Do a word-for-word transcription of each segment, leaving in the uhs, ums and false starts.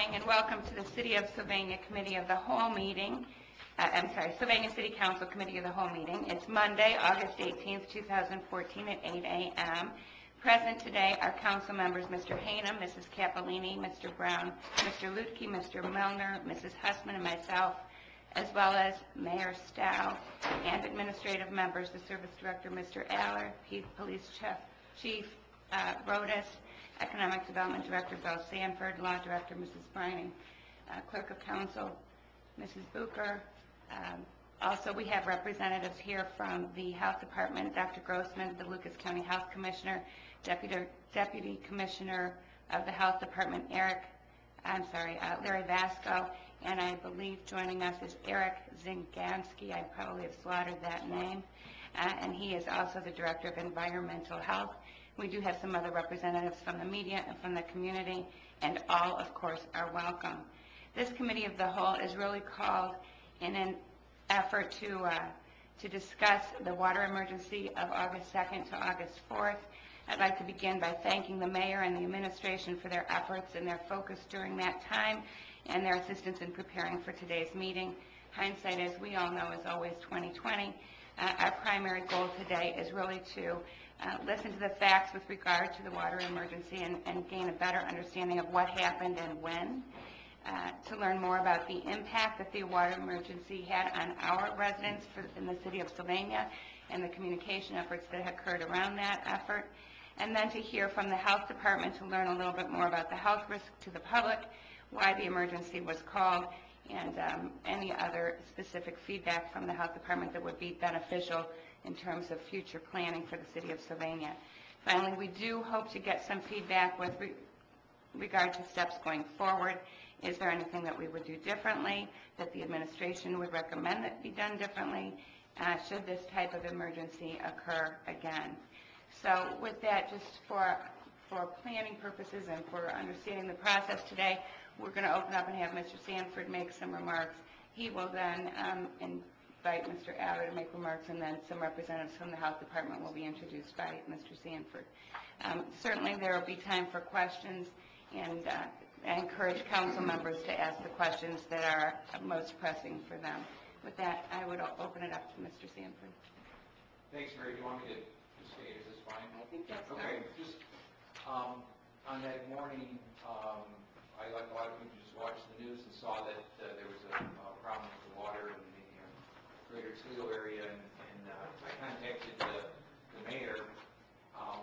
morning and welcome to the City of Sylvania Committee of the Whole meeting. Uh, I'm sorry, Sylvania City Council Committee of the Whole meeting. It's Monday, August eighteenth, two thousand fourteen at eight a m Present today are council members Mister Hanum, Missus Capolini, Mister Brown, Mister Lutke, Mister Milner, Missus Hussman, and myself, as well as Mayor Stow and administrative members, the Service Director, Mister Aller, Police Chief, Chief uh, Rodas, Economic Development Director Bill Sanford, Law Director Missus Brining, uh, Clerk of Council Missus Bucher. Um, also, we have representatives here from the Health Department, Doctor Grossman, the Lucas County Health Commissioner, Deputy, Deputy Commissioner of the Health Department, Eric, I'm sorry, uh, Larry Vasco, and I believe joining us is Eric Zingansky. I probably have slaughtered that name, uh, and he is also the Director of Environmental Health. We do have some other representatives from the media and from the community, and all, of course, are welcome. This Committee of the Whole is really called in an effort to, uh, to discuss the water emergency of August second to August fourth. I'd like to begin by thanking the Mayor and the administration for their efforts and their focus during that time and their assistance in preparing for today's meeting. Hindsight, as we all know, is always twenty twenty. Uh, our primary goal today is really to Uh, listen to the facts with regard to the water emergency and, and gain a better understanding of what happened and when, uh, to learn more about the impact that the water emergency had on our residents for, in the city of Sylvania and the communication efforts that occurred around that effort, and then to hear from the Health Department to learn a little bit more about the health risk to the public, why the emergency was called, and um, any other specific feedback from the Health Department that would be beneficial in terms of future planning for the city of Sylvania. Finally, we do hope to get some feedback with re regard to steps going forward. Is there anything that we would do differently, that the administration would recommend that be done differently, uh, should this type of emergency occur again? So with that, just for, for planning purposes and for understanding the process today, we're going to open up and have Mister Sanford make some remarks. He will then um, in invite Mister Aller to make remarks, and then some representatives from the Health Department will be introduced by Mister Sanford. Um, certainly there will be time for questions, and uh, I encourage council members to ask the questions that are most pressing for them. With that, I would open it up to Mister Sanford. Thanks, Mary. Do you want me to, to stay? Is this fine? I think that's okay. fine. Just um, on that morning, um, I, like a lot of people, just watched the news and saw that uh, there was a, a problem with the water in the Greater Toledo area, and, and uh, I contacted the, the mayor. Um,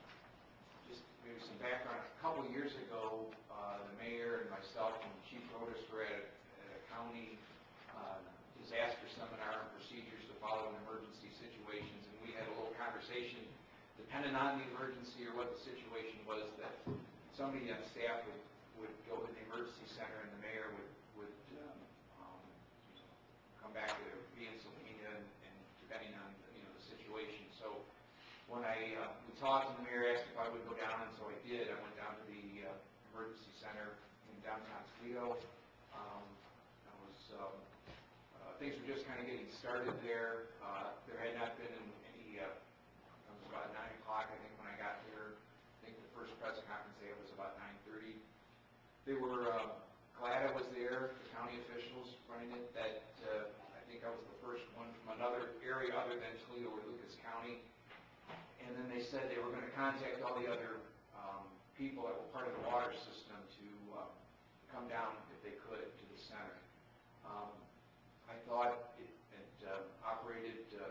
just maybe some background. A couple of years ago, uh, the mayor and myself and Chief Rodas were at a, at a county uh, disaster seminar on procedures to follow in emergency situations, and we had a little conversation. Depending on the emergency or what the situation was, that somebody on staff would, would go to the emergency center, and the mayor would, would um, um, come back to be in Sylvania, and, and depending on you know the situation. So when I uh, we talked, and the mayor asked if I would go down, and so I did. I went down to the uh, emergency center in downtown Toledo. Um, I was um, uh, things were just kind of getting started there. Uh, there had not been any. Uh, it was about nine o'clock, I think, when I got there. I think the first press conference day was about nine thirty. They were uh, glad I was there. The county officials running it. That. Uh, I think I was the first one from another area other than Toledo or Lucas County. And then they said they were going to contact all the other um, people that were part of the water system to uh, come down if they could to the center. Um, I thought it, it uh, operated uh,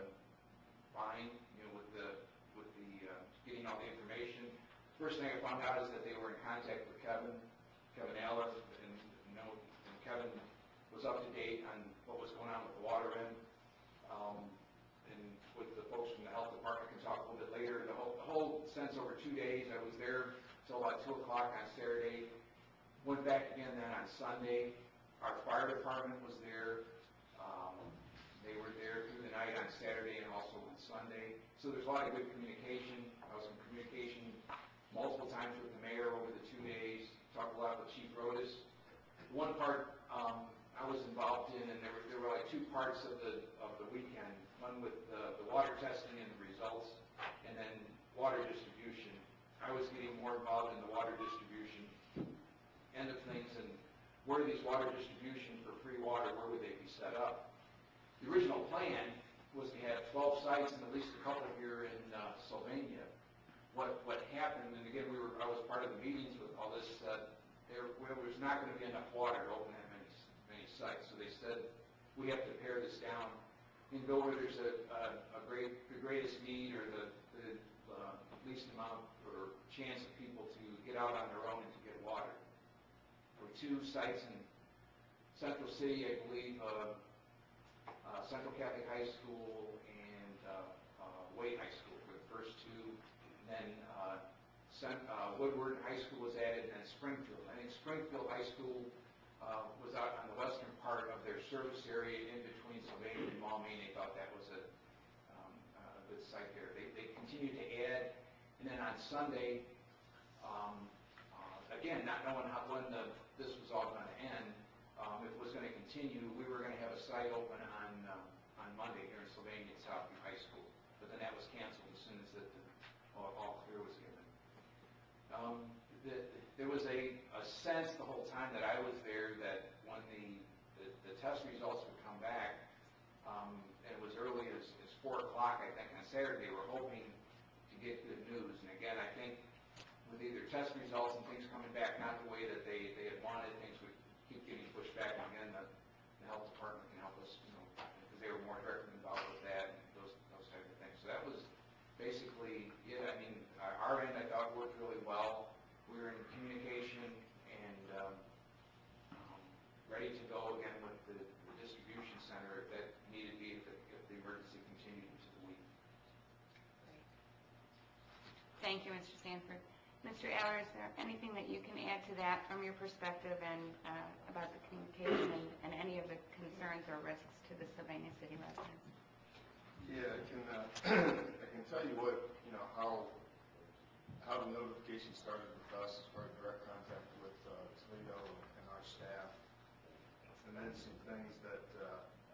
fine, you know, with the with the uh, getting all the information. First thing I found out is that they were in contact with Kevin, Kevin Aller, and, you know, and Kevin was up to date on what was going on with the water end. Um, and with the folks from the health department, can talk a little bit later. The whole, the whole sense over two days, I was there till about two o'clock on Saturday. Went back again then on Sunday. Our fire department was there. Um, they were there through the night on Saturday and also on Sunday. So there's a lot of good communication. I was in communication multiple times with the mayor over the two days. Talked a lot with Chief Rodas. One part um, I was involved in, and there were, there were like two parts of the of the weekend. One with the, the water testing and the results, and then water distribution. I was getting more involved in the water distribution end of things, and where these water distribution for free water, where would they be set up? The original plan was to have twelve sites and at least a couple here in uh, Sylvania. What what happened, and again, we were I was part of the meetings with all this. Uh, there, there was not going to be enough water to open that many many sites, so they said we have to pare this down and go where there's a, a, a great the greatest need or the, the uh, least amount or chance of people to get out on their own and to get water. There were two sites in Central City, I believe. Uh, Uh, Central Catholic High School and uh, uh, Wade High School were the first two. And then uh, Cent, uh, Woodward High School was added, and then Springfield. I think Springfield High School uh, was out on the western part of their service area in between Sylvania and Maumee. They thought that was a, um, a good site there. They, they continued to add, and then on Sunday, um, uh, again, not knowing how when the, this was all going to end, Um, if it was going to continue, we were going to have a site open on um, on Monday here in Sylvania at Southview High School, but then that was canceled as soon as the, the all, all clear was given. Um, the, there was a, a sense the whole time that I was there that when the the, the test results would come back, um, and it was early as, as four o'clock, I think, on Saturday, they were hoping to get good news. And again, I think with either test results and things coming back not the way that they, they had wanted, things would keep getting pushed back. And again, the, the health department can help us, you know, because they were more directly involved with that and those those type of things. So that was basically it. I mean, our end I thought worked really well. We were in communication and um, um, ready to go again with the, the distribution center if that needed to be, if the, if the emergency continued into the week. Great. Thank you, Mister Sanford. Mister Eller, is there anything that you can add to that from your perspective and uh, about the communication and, and any of the concerns or risks to the Sylvania City residents? Yeah, I can. Uh, I can tell you what you know how how the notification started with us as far as direct contact with uh, Toledo and our staff, and then some things that uh,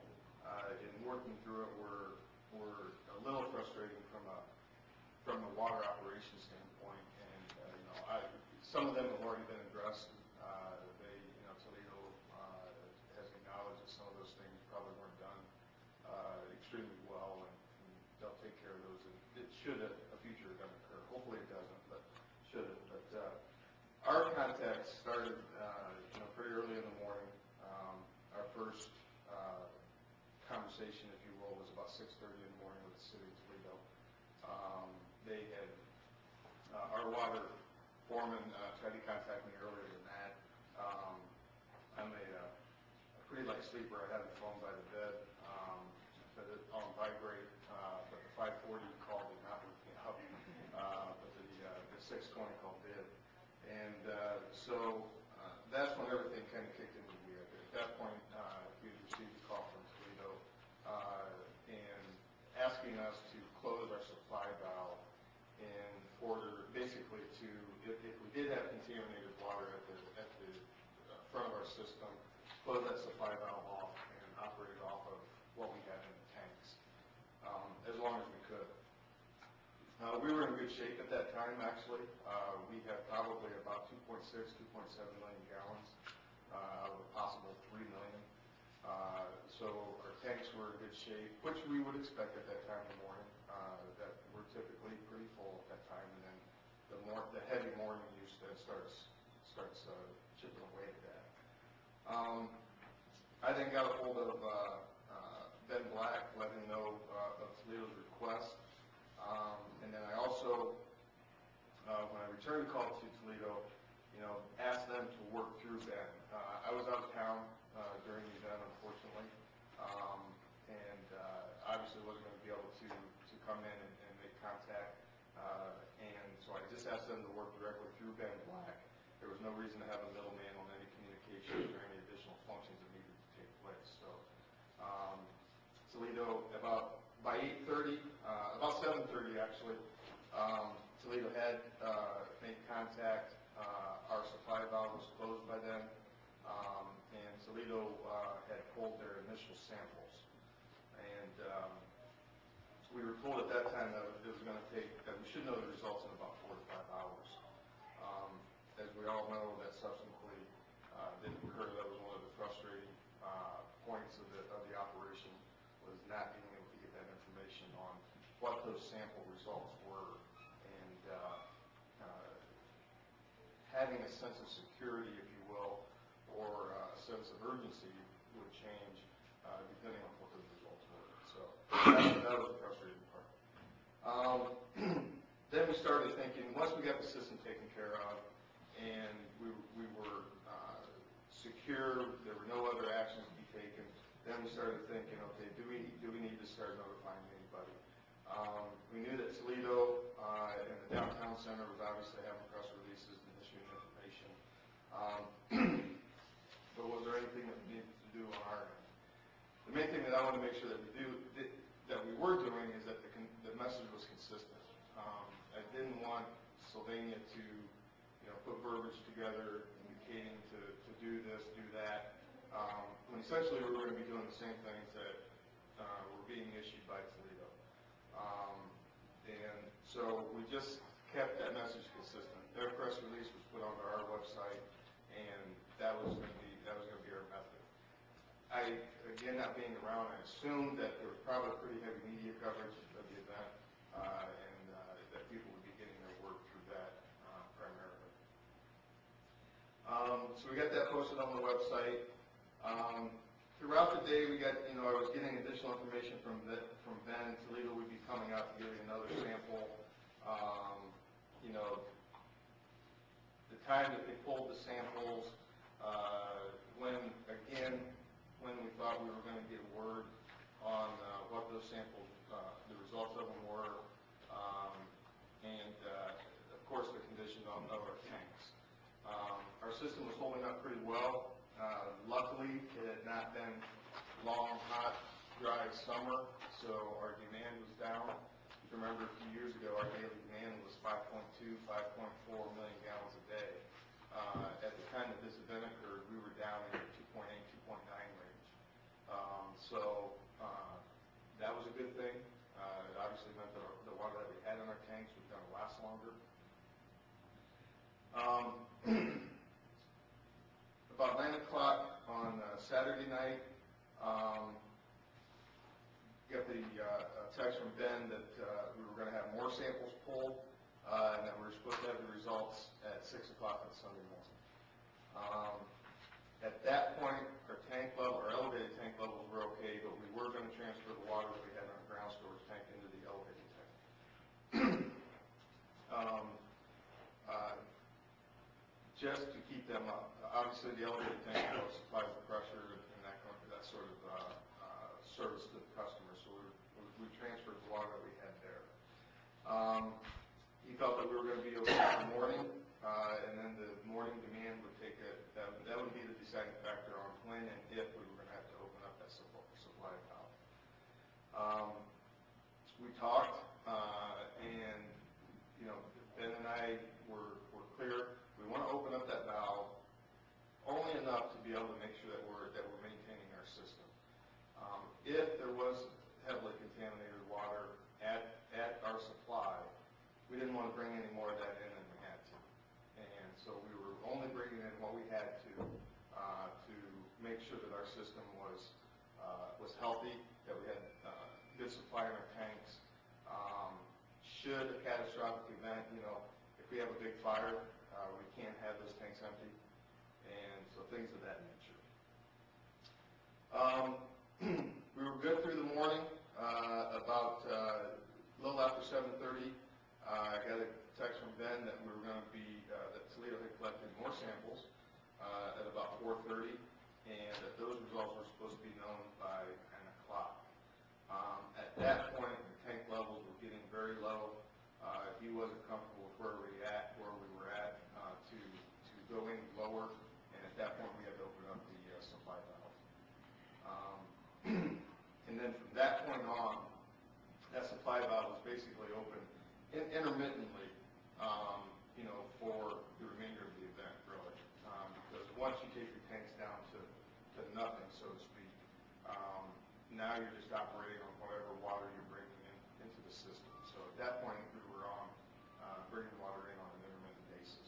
uh, in working through it were were a little frustrating from a from a water operations standpoint. You know, I, some of them have already been addressed. Uh, they, you know, Toledo uh, has acknowledged that some of those things probably weren't done uh, extremely well, and, and they'll take care of those. And it should a, a future event occur. Hopefully it doesn't, but should have. But uh, our contact started, uh, you know, pretty early in the morning. Um, our first uh, conversation, if you will, was about six thirty in the morning with the city of Toledo. Um, they had uh, our water foreman uh, tried to contact me earlier than that. Um, I'm a, uh, a pretty light sleeper. I had the phone by the bed, um, set it on vibrate, uh, but the five forty call did not wake me up, uh, but the, uh, the six twenty call did. And uh, so uh, that's when everything kind of kicked into gear. At that point, uh, we had received a call from Toledo uh, and asking us to close our supply valve in order basically to, if, if we did have contaminated water at the, at the front of our system, close that supply valve off and operate off of what we had in the tanks, um, as long as we could. Uh, we were in good shape at that time, actually. Uh, we had probably about two point six, two point seven million gallons uh, out of a possible three million. Uh, so our tanks were in good shape, which we would expect at that time in the morning. Uh, that we're typically pretty full at that time, and then the more the heavy morning use that starts starts uh, chipping away at that. Um, I then got a hold of uh, uh, Ben Black, let him know uh, of Toledo's request, um, and then I also, uh, when I returned the call to Toledo, you know, asked them to work through Ben. Uh, I was out of town uh, during the event, unfortunately. Um, and uh, obviously wasn't going to be able to, to come in and, and make contact. Uh, and so I just asked them to work directly through Ben Black. There was no reason to have a middleman on any communications or any additional functions that needed to take place. So um, Toledo, about by eight thirty, uh, about seven thirty actually, um, Toledo had uh, made contact. Uh, our supply valve was closed by then, um, and Toledo uh, had pulled their initial samples. And um, we were told at that time that it was going to take, that we should know the results in about four to five hours. Um, as we all know, that subsequently uh, didn't occur that what those sample results were, and uh, uh, having a sense of security, if you will, or uh, a sense of urgency would change uh, depending on what those results were. So that, that was the frustrating part. Um, then we started thinking, once we got the system taken care of and we, we were uh, secure, there were no other actions to be taken, then we started thinking, okay, do we, do we need to start notifying anybody? Um, we knew that Toledo uh, and the downtown center was obviously having press releases and issuing information. Um, but was there anything that we needed to do on our end? The main thing that I want to make sure that we do, that we were doing, is that the, the message was consistent. Um, I didn't want Sylvania to, you know, put verbiage together indicating to, to do this, do that, um, when essentially we were going to be doing the same things that uh, were being issued by Toledo. Um, and so we just kept that message consistent. Their press release was put onto our website, and that was going to be that was going to be our method. I, again, not being around, I assumed that there was probably pretty heavy media coverage of the event, uh, and uh, that people would be getting their word through that uh, primarily. Um, so we got that posted on the website. Um, throughout the day, we got, you know, I was getting additional information from the, from Ben. Toledo would be coming out to give you another sample. Um, you know, the time that they pulled the samples, uh, when, again, when we thought we were going to get word on uh, what those samples, uh, the results of them were, um, and uh, of course the condition of, of our tanks. Um, our system was holding up pretty well. Uh, luckily, it had not been long, hot, dry summer, so our demand was down. If you remember a few years ago, our daily demand was five point two, five point four million gallons a day. Uh, at the time that this event occurred, we were down in the two point eight, two point nine range. Um, so uh, that was a good thing. Uh, it obviously meant that our, the water that we had in our tanks was going to last longer. Um, about nine o'clock on uh, Saturday night, um, got the uh, text from Ben that uh, we were going to have more samples pulled, uh, and that we were supposed to have the results at six o'clock on Sunday morning. Um, at that point, our tank level, our elevated tank levels were okay, but we were going to transfer the water that we had in our ground storage tank into the elevated tank. um, uh, just to keep them up. Obviously, the elevated tank supplies the pressure and that, that sort of uh, uh, service to the customer, so we, we, we transferred the water that we had there. Um, he felt that we were going to be okay in the morning, uh, and then the morning demand would take a, that, that would be the deciding factor on when and if we were going to have to open up that supply, supply valve. Um, we talked, uh, and you know, Ben and I were, were clear. We want to open up that valve only enough to be able to make sure that we're that we're maintaining our system. Um, if there was heavily contaminated water at at our supply, we didn't want to bring any more of that in than we had to, and so we were only bringing in what we had to uh, to make sure that our system was uh, was healthy, that we had uh, good supply in our tanks. Um, should a catastrophic event, you know, if we have a big fire, uh, we can't have those tanks empty, and so things of that nature. Um, we were good through the morning. Uh, about uh, a little after seven thirty, uh, I got a text from Ben that we were going to be, uh, that Toledo had collected more samples uh, at about four thirty, and that those results were supposed to be known by nine o'clock. Um, at that point, the tank levels were getting very low. Uh, he wasn't comfortable with where we at, where we were at, uh, to to go any lower, and at that point we had to open up the uh, supply valve. Um, and then from that point on, that supply valve was basically open in, intermittently, um, you know, for the remainder of the event, really, um, because once you take your tanks down to to nothing, so to speak, um, now you're just operating on whatever water you're bringing in into the system. So at that point, we were on uh, bringing water in on an intermittent basis.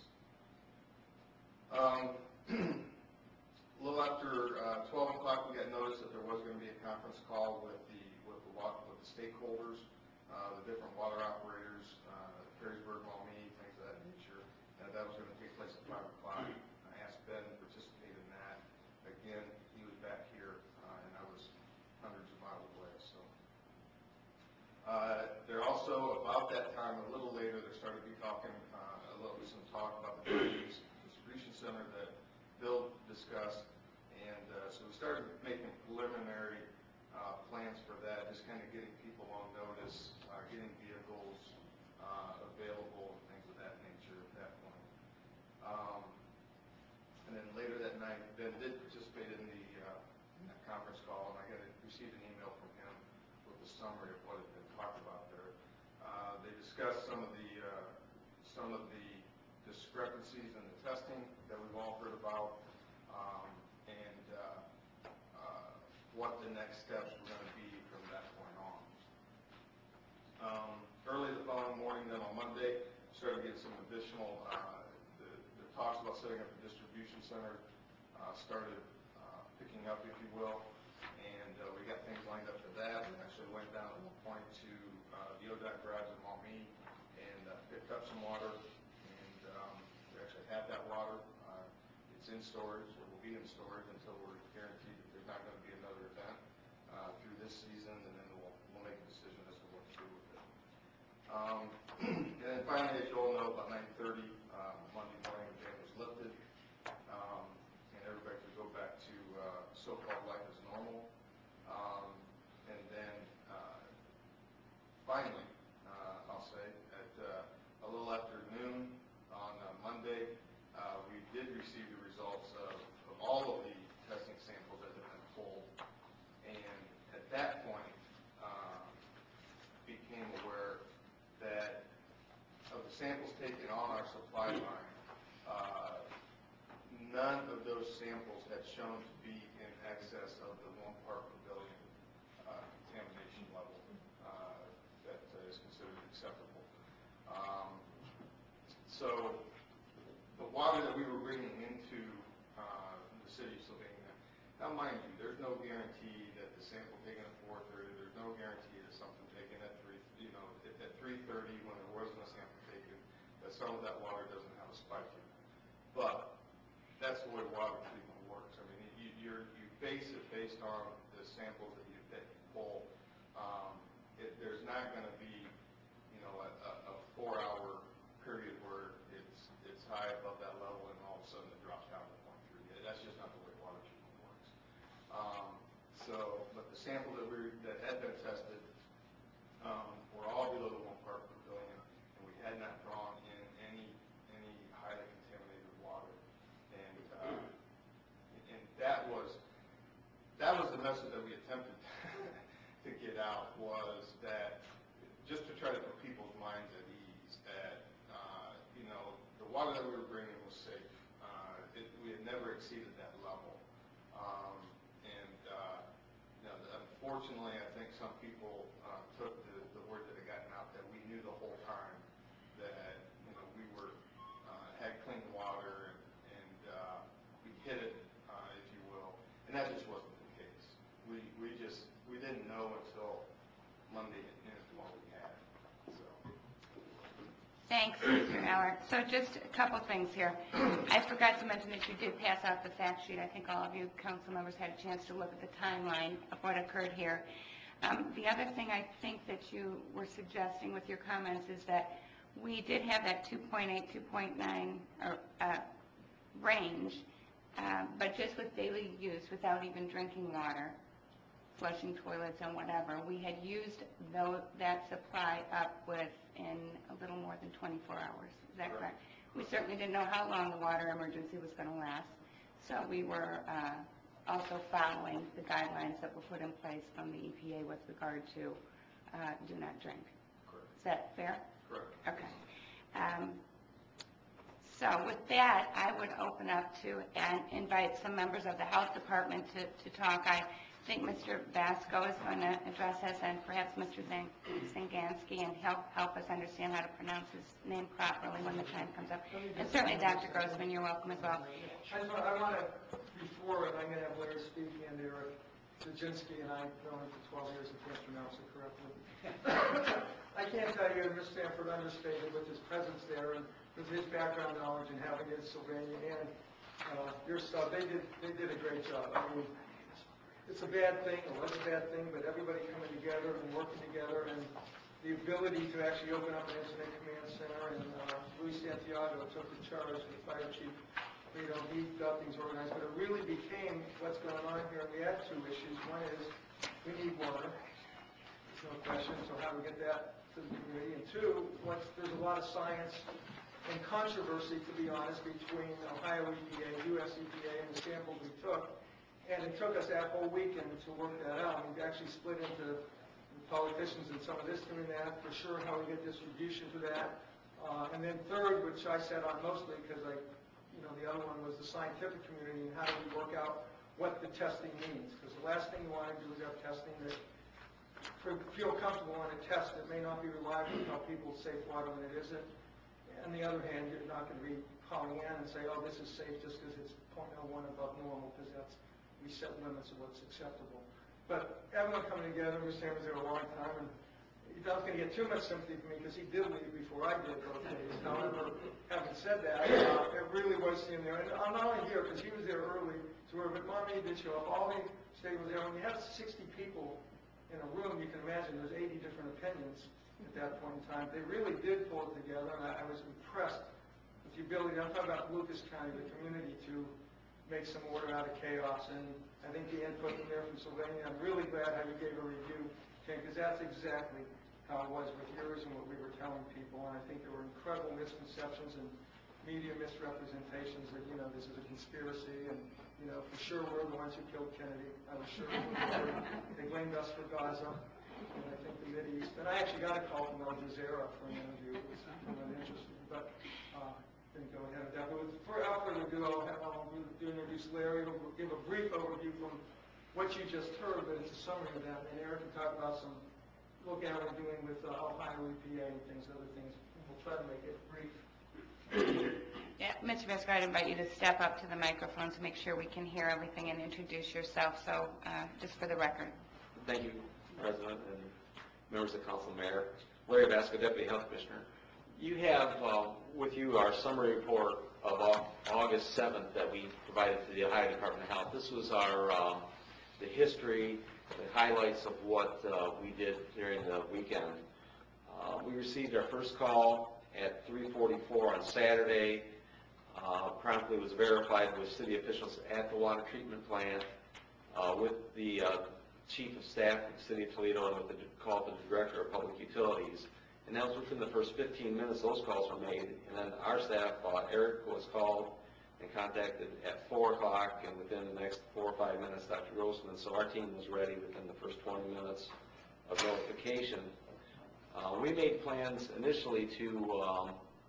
Um, a little after uh, twelve o'clock, we got notice that there was going to be a conference call with the with the with the stakeholders uh, the different water operators, uh, Perrysburg, Maumee, things of that nature. And that was going to take place at five o'clock. I asked Ben to participate in that. Again, he was back here, uh, and I was hundreds of miles away, so. Uh, There also, about that time, a little later, there started to be talking, uh, a little, some talk about the Chinese distribution center that Bill discussed. And uh, so we started making preliminary uh, plans for that, just kind of getting people on notice, uh, getting vehicles uh, available, and things of that nature at that point. Um, and then later that night, Ben did participate in the uh, in that conference call, and I got a, received an email from him with a summary of what had been talked about there. Uh, they discussed some of the uh, some of the discrepancies in the testing that we've all heard about. Um, and uh, uh, what the next steps were going to be from that point on. Um, early the following morning, then on Monday, started getting some additional, uh, the, the talks about setting up a distribution center uh, started uh, picking up, if you will, and uh, we got things lined up for that. We actually went down at one point to uh, the O D O T garage in Maumee and uh, picked up some water, and um, we actually have that water. Uh, it's in storage. Be in storage until we're guaranteed that there's not going to be another event uh, through this season, and then we'll, we'll make a decision as to what to do with it. Um, and then finally, as you all know, about nine thirty uh, Monday morning, the ban was lifted, um, and everybody could go back to uh, so-called life as normal. Um, and then uh, finally, uh, I'll say, at uh, a little after noon on uh, Monday, uh, we did receive the results of all of the testing samples that have been pulled, and at that point uh, became aware that of the samples taken on our supply line, uh, none of those samples had shown to be in excess of the one part per billion uh, contamination level uh, that uh, is considered acceptable. Um, so the water that we were bringing into uh, the city of Sylvania. Now, mind you, there's no guarantee that the sample taken at four thirty, there's no guarantee that something taken at three, you know, at, at three thirty when there wasn't a sample taken, that some of that water doesn't have a spike in it. But that's the way water treatment works. I mean, you, you're, you base it based on the samples that you, that you pull. Um, it, there's not going to be, you know, a, a, a four-hour period where it's it's high above that level and all of a sudden it drops down to point three. That's just not the way water treatment works. Um, so, but the samples that we that had been tested um, were all below the one part per billion, and we had not drawn in any any highly contaminated water. And uh, and that was that was the message that we attempted to get out, was that just to try to put people's minds at ease that uh, you know the water that we were bringing was safe. Uh, it, we had never exceeded that level. Um, and uh, you know, unfortunately, I think some people uh, took the, the word that had gotten out that we knew the whole time that you know we were uh, had clean water and, and uh, we hit it, uh, if you will, and that just wasn't the case. We we just we didn't know until Monday at noon what we had. So. Thanks, Mister Eller. So just a couple things here. I forgot to mention that you did pass out the fact sheet. I think all of you council members had a chance to look at the timeline of what occurred here. Um, the other thing I think that you were suggesting with your comments is that we did have that two point eight, two point nine uh, range, uh, but just with daily use, without even drinking water, flushing toilets and whatever, we had used those, that supply up within a little more than twenty-four hours. Is that correct? We certainly didn't know how long the water emergency was going to last, so we were uh, also following the guidelines that were put in place from the E P A with regard to uh, do not drink. Correct. Is that fair? Correct. Okay. Um, so with that, I would open up to and invite some members of the health department to, to talk. I think Mister Vasco is going to address us, and perhaps Mister Zangansky, and help help us understand how to pronounce his name properly when the time comes up. And certainly Doctor Grossman, you're welcome as well. I just want, I want to, before, and I'm going to have Larry speak and Eric, Zaginski and I have known him for twelve years, I can't pronounce it correctly. I can't tell you, Mister Stanford understated with his presence there and with his background knowledge and having it in Sylvania and uh, your stuff, they did, they did a great job. I mean, it's a bad thing, it was a bad thing, but everybody coming together and working together and the ability to actually open up an incident command center, and uh, Luis Santiago took the charge, the fire chief. You know, he got things organized, but it really became what's going on here. We had two issues. One is we need water, there's no question, so how do we get that to the community? And two, what's, there's a lot of science and controversy, to be honest, between Ohio E P A, U S E P A, and the samples we took. And it took us that whole weekend to work that out. We actually split into politicians and some of this doing that, for sure, how we get distribution to that. Uh, and then third, which I sat on mostly because I, you know, the other one was the scientific community and how do we work out what the testing means. Because the last thing you want to do is have testing that feel comfortable on a test that may not be reliable to tell people it's safe water when it isn't. On the other hand, you're not going to be calling in and say, oh, this is safe just because it's zero point zero one above normal, because that's, we set limits of what's acceptable. But everyone coming together, Mister Sam was there a long time, and he's not going to get too much sympathy from me because he did leave before I did both days. However, having said that, uh, it really was him there. And I'm not only here because he was there early to where, but Mommy did show up. All the state was there. When you have sixty people in a room, you can imagine there's eighty different opinions at that point in time. They really did pull it together, and I, I was impressed with the ability, I'm talking about Lucas County, the community, to make some order out of chaos. And I think the input from there from Sylvania, I'm really glad how you gave a review, Ken, because that's exactly how it was with yours and what we were telling people. And I think there were incredible misconceptions and media misrepresentations that, you know, this is a conspiracy and, you know, for sure we're the ones who killed Kennedy. I was sure we were. They blamed us for Gaza. And I think the Mideast. And I actually got a call from Al Jazeera for an interview. It was really interesting, but uh, didn't go ahead with that. But with, for without further ado, I'll, have, I'll introduce Larry. He'll give a brief overview from what you just heard, but it's a summary of that. And Eric can talk about some look at what we're doing with uh, Ohio E P A and things, other things. We'll try to make it brief. Yeah, Mister Metzger, I'd invite you to step up to the microphone to make sure we can hear everything and introduce yourself. So, uh, just for the record. Thank you, President and members of Council, Mayor. Larry Vasco, Deputy Health Commissioner. You have uh, with you our summary report of August seventh that we provided to the Ohio Department of Health. This was our um, the history, the highlights of what uh, we did during the weekend. Uh, we received our first call at three forty-four on Saturday. Uh, promptly was verified with city officials at the water treatment plant, uh, with the uh, Chief of Staff of the City of Toledo, and with the call to the Director of Public Utilities. And that was within the first fifteen minutes those calls were made. And then our staff, uh, Eric, was called and contacted at four o'clock, and within the next four or five minutes, Doctor Grossman. So our team was ready within the first twenty minutes of notification. Uh, we made plans initially to um,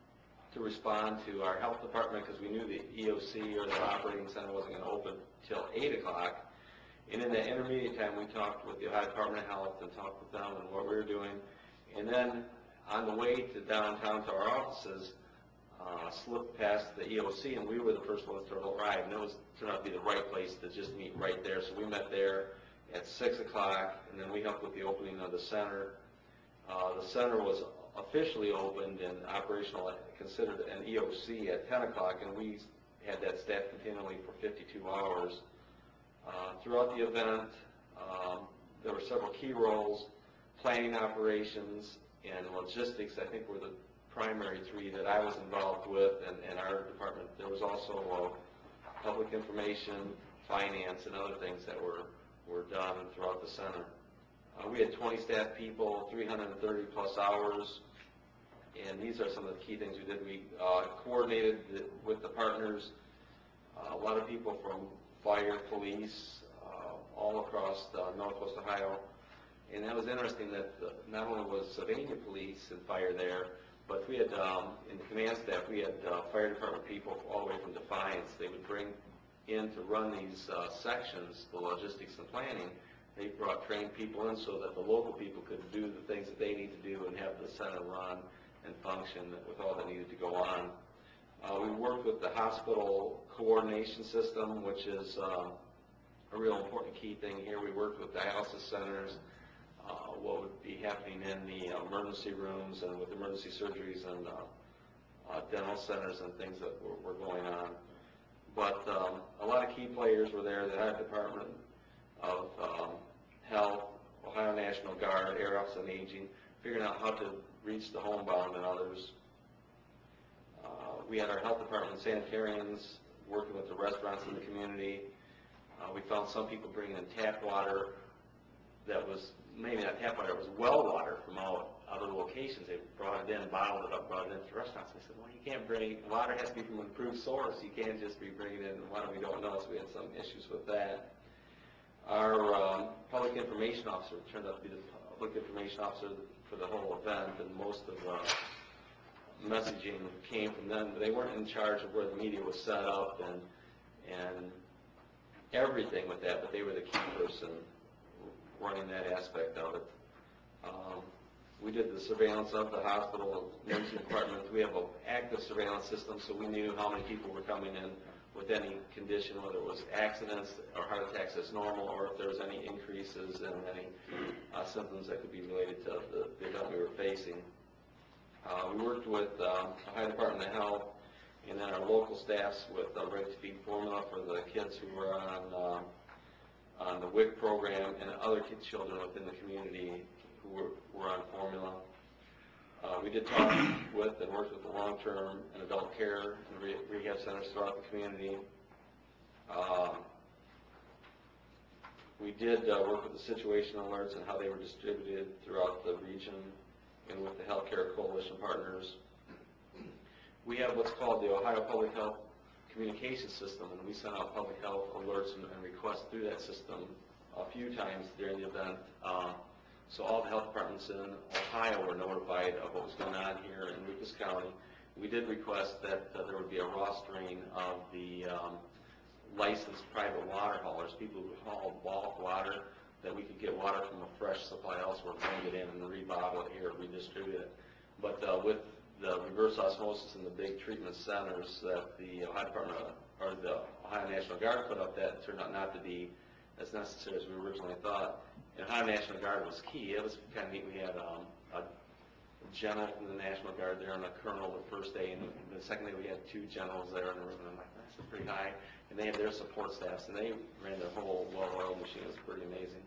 to respond to our health department because we knew the E O C or the operating center wasn't going to open till eight o'clock. And in that intermediate time, we talked with the Ohio Department of Health and talked with them and what we were doing. And then on the way to downtown to our offices, uh, slipped past the E O C, and we were the first ones to arrive. And it was turned out to be the right place to just meet right there. So we met there at six o'clock, and then we helped with the opening of the center. Uh, the center was officially opened and operational, considered an E O C at ten o'clock, and we had that staff continually for fifty-two hours. Uh, throughout the event, um, there were several key roles: planning, operations, and logistics. I think were the primary three that I was involved with, and, and our department. There was also uh, public information, finance, and other things that were, were done throughout the center. Uh, we had twenty staff people, three hundred thirty plus hours, and these are some of the key things we did. We uh, coordinated the, with the partners, uh, a lot of people from fire, police, uh, all across uh, Northwest Ohio. And that was interesting that uh, not only was Sylvania Police and Fire there, but we had, um, in the command staff, we had uh, fire department people all the way from Defiance. They would bring in to run these uh, sections, the logistics and planning. They brought trained people in so that the local people could do the things that they need to do and have the center run and function with all that needed to go on. Uh, we worked with the hospital coordination system, which is um, a real important key thing here. We worked with dialysis centers, uh, what would be happening in the emergency rooms and with emergency surgeries and uh, uh, dental centers and things that were, were going on. But um, a lot of key players were there. The Ohio Department of um, Health, Ohio National Guard, Air Office on Aging, figuring out how to reach the homebound and others. Uh, we had our health department sanitarians working with the restaurants in the community. Uh, we found some people bringing in tap water that was, maybe not tap water, it was well water from out other locations. They brought it in, bottled it up, brought it into the restaurants. They said, well, you can't bring, water has to be from an approved source. You can't just be bringing in water we don't know, so we had some issues with that. Our um, public information officer turned out to be the public information officer for the whole event, and most of the uh, messaging came from them. They weren't in charge of where the media was set up and and everything with that, but they were the key person running that aspect of it. Um, we did the surveillance of the hospital, emergency department. We have an active surveillance system, so we knew how many people were coming in with any condition, whether it was accidents or heart attacks as normal, or if there was any increases in any uh, symptoms that could be related to the, the event we were facing. Uh, we worked with um, the Ohio Department of Health and then our local staffs with uh, Ready to Feed formula for the kids who were on um, on the W I C program and other kid children within the community who were, were on formula. Uh, we did talk with and worked with the long-term and adult care and re rehab centers throughout the community. Um, we did uh, work with the situation alerts and how they were distributed throughout the region and with the healthcare coalition partners. We have what's called the Ohio Public Health Communication System, and we sent out public health alerts and, and requests through that system a few times during the event. Um, so all the health departments in Ohio were notified of what was going on here in Lucas County. We did request that uh, there would be a rostering of the um, licensed private water haulers, people who haul bulk water, that we could get water from a fresh supply elsewhere, bring it in and rebottle it here, redistribute it. But uh, with the reverse osmosis in the big treatment centers that the Ohio Department of, or the Ohio National Guard put up, that turned out not to be as necessary as we originally thought. And Ohio National Guard was key. It was kind of neat. We had um, a general from the National Guard there and a colonel the first day, and the second day we had two generals there in the room, and I'm like, that's pretty high. And they had their support staffs, and they ran their whole well-oiled machine. It was pretty amazing.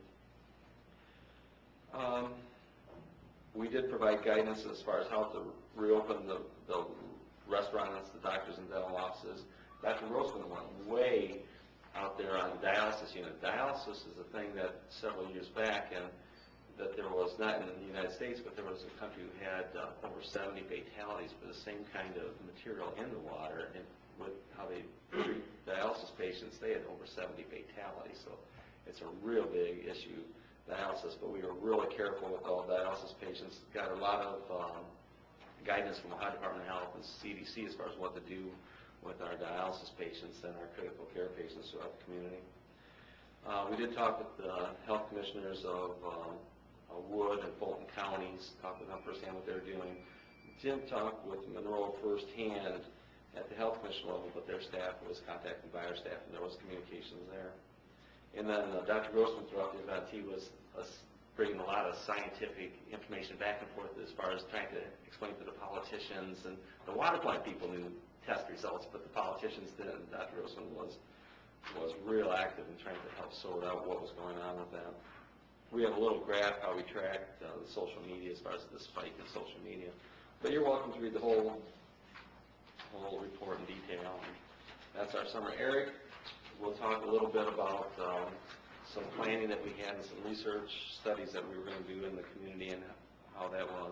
Um, we did provide guidance as far as how to reopen the, the restaurants, the doctors and dental offices. Doctor Roseman went way out there on the dialysis unit. Dialysis is a thing that several years back, and that there was not in the United States, but there was a country who had uh, over seventy fatalities for the same kind of material in the water, and with how they treat dialysis patients, they had over seventy fatalities. So it's a real big issue, dialysis, but we were really careful with all dialysis patients. Got a lot of um, guidance from the Ohio Department of Health and C D C as far as what to do with our dialysis patients and our critical care patients throughout the community. Uh, we did talk with the health commissioners of um, uh, Wood and Fulton counties, talk with them firsthand what they're doing. Jim talked with Monroe firsthand at the health commission level, but their staff was contacted by our staff, and there was communications there. And then uh, Doctor Grossman throughout the event, he was uh, bringing a lot of scientific information back and forth as far as trying to explain to the politicians, and the water plant people knew test results, but the politicians didn't. Doctor Grossman was was real active in trying to help sort out what was going on with that. We have a little graph how we tracked uh, the social media as far as the spike in social media. But you're welcome to read the whole whole report in detail. That's our summer. Eric will talk a little bit about um, some planning that we had and some research studies that we were going to do in the community and how that was.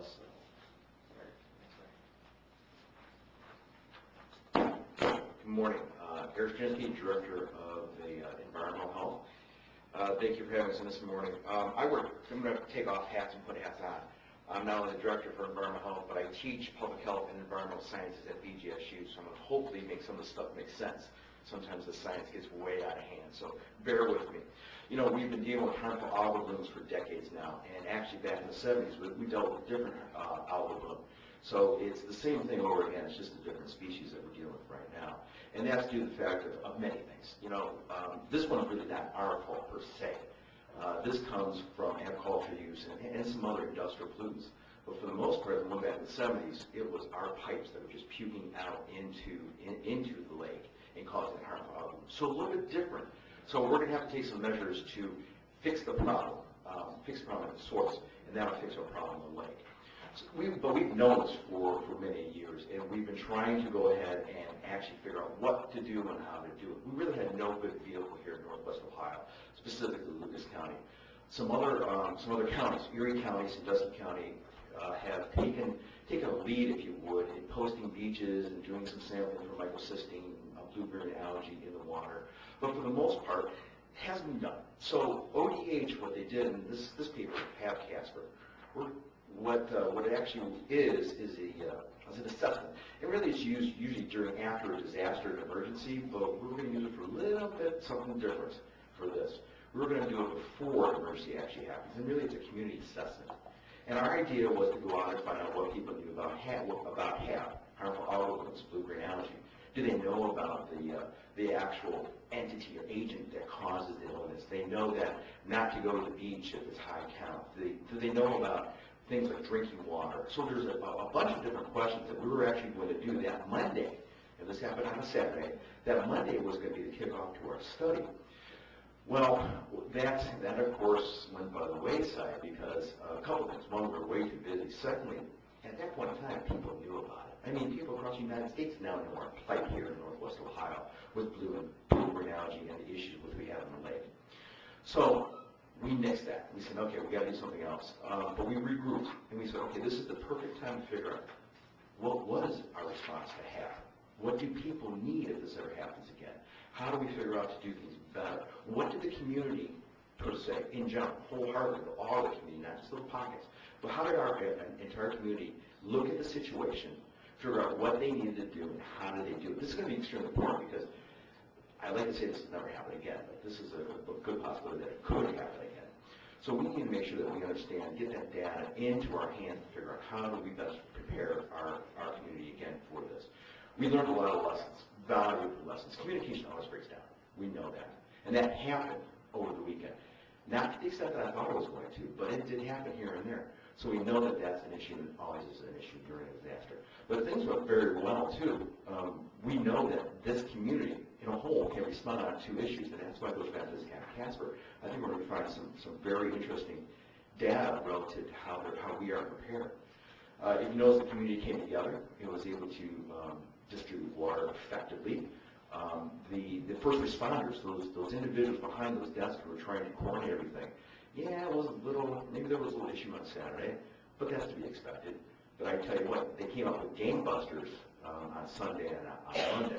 Good morning. Uh, Eric Jenke, Director of the uh, Environmental Health. Uh, thank you for having us in this morning. Um, I work, I'm going to take off hats and put hats on. I'm not only the Director for Environmental Health, but I teach Public Health and Environmental Sciences at B G S U, so I'm going to hopefully make some of the stuff make sense. Sometimes the science gets way out of hand, so bear with me. You know, we've been dealing with harmful algal blooms for decades now, and actually back in the seventies, we, we dealt with different uh, algal bloom. So it's the same thing over again, it's just a different species that we're dealing with right now. And that's due to the fact of, of many things. You know, um, this one's really not our fault per se. Uh, this comes from agriculture use and, and some other industrial pollutants. But for the most part, going back in the seventies, it was our pipes that were just puking out into in, into the lake and causing harmful outcomes. So a little bit different. So we're going to have to take some measures to fix the problem, um, fix the problem at the source, and that'll fix our problem in the lake. So we, but we've known this for, for many years, and we've been trying to go ahead and actually figure out what to do and how to do it. We really had no good vehicle here in Northwest Ohio, specifically Lucas County. Some other um, some other counties, Erie County, Sandusky County, uh, have taken taken a lead, if you would, in posting beaches and doing some sampling for microcystine, uh, blue-green algae in the water. But for the most part, it hasn't been done. So O D H, what they did, and this this paper, Have Casper, we're, what uh, what it actually is is a uh, is an assessment. It really is used usually during after a disaster, an emergency, but we're going to use it for a little bit something different for this. We're going to do it before an emergency actually happens, and really it's a community assessment. And our idea was to go out and find out what people knew about H A P, about H A P, harmful algal, blue-green algae. Do they know about the uh, the actual entity or agent that causes the illness? They know that not to go to the beach if it's high count. Do they, do they know about things like drinking water? So there's a, a bunch of different questions that we were actually going to do that Monday, and this happened on a Saturday. That Monday was going to be the kickoff to our study. Well, that, that of course went by the wayside because uh, a couple things. One, we were way too busy. Secondly, at that point in time, people knew about it. I mean, people across the United States now know our plight here in Northwest Ohio with blue and blue-green algae and the issues which we have in the lake. So we nixed that. We said, okay, we got to do something else. Um, but we regrouped and we said, okay, this is the perfect time to figure out what was our response to happen. What do people need if this ever happens again? How do we figure out to do things better? What did the community, per se, in general, wholeheartedly, all the community, not just little pockets, but how did our uh, entire community look at the situation, figure out what they needed to do, and how did they do it? This is going to be extremely important because I like to say this will never happen again, but this is a, a good possibility that it could happen again. So we need to make sure that we understand, get that data into our hands to figure out how do we best prepare our, our community again for this. We learned a lot of lessons, valuable lessons. Communication always breaks down. We know that. And that happened over the weekend. Not to the extent that I thought it was going to, but it did happen here and there. So we know that that's an issue and always is an issue during a disaster. But things went very well, too. Um, we know that this community in a whole can respond on two issues, and that's why it goes back to this Casper. I think we're going to find some, some very interesting data relative to how, how we are prepared. Uh, if you notice, the community came together. It was able to um, distribute water effectively. Um, the, the first responders, those, those individuals behind those desks who were trying to coordinate everything, yeah, it was a little, maybe there was a little issue on Saturday, but that's to be expected. But I tell you what, they came up with game busters um, on Sunday and on Monday.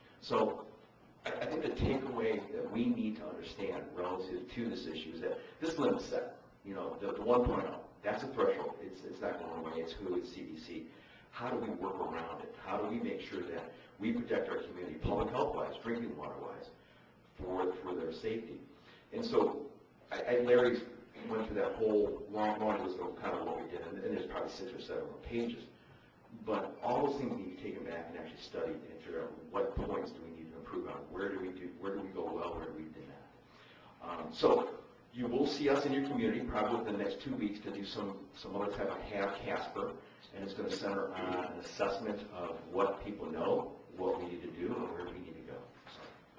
So I, I think the takeaway that we need to understand relative to this issue is that this limit's set. You know, the, the one point oh, that's a threshold. It's, it's not going away. It's W H O, it's C D C. How do we work around it? How do we make sure that we protect our community, public health-wise, drinking water-wise, for, for their safety? And so I, I, Larry went through that whole long, long list of kind of what we did, and, and there's probably six or seven more pages. But all those things need to be taken back and actually studied and figure out what points do we need to improve on, where do we do, where do we go well, where do we do not. Um, so you will see us in your community probably within the next two weeks to do some, some other type of Have Casper, and it's going to center on an assessment of what people know, what we need to do, and where we need to go. So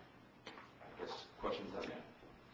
I guess questions on that?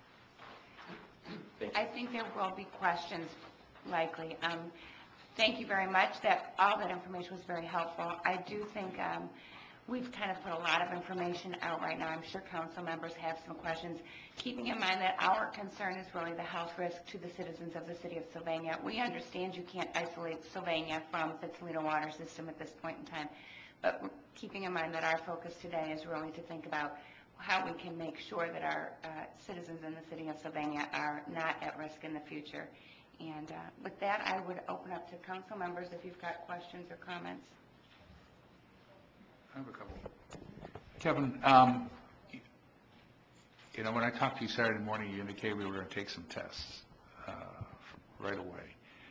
Thank you. I think there will be questions, likely. Um, thank you very much. That all that information was very helpful. I do think um, we've kind of put a lot of information out right now. I'm sure council members have some questions, keeping in mind that our concern is really the health risk to the citizens of the city of Sylvania. We understand you can't isolate Sylvania from the Toledo water system at this point in time, but keeping in mind that our focus today is really to think about how we can make sure that our uh, citizens in the city of Sylvania are not at risk in the future. And uh, with that, I would open up to council members if you've got questions or comments. I have a couple. Kevin, um, you know, when I talked to you Saturday morning, you indicated we were going to take some tests uh, right away.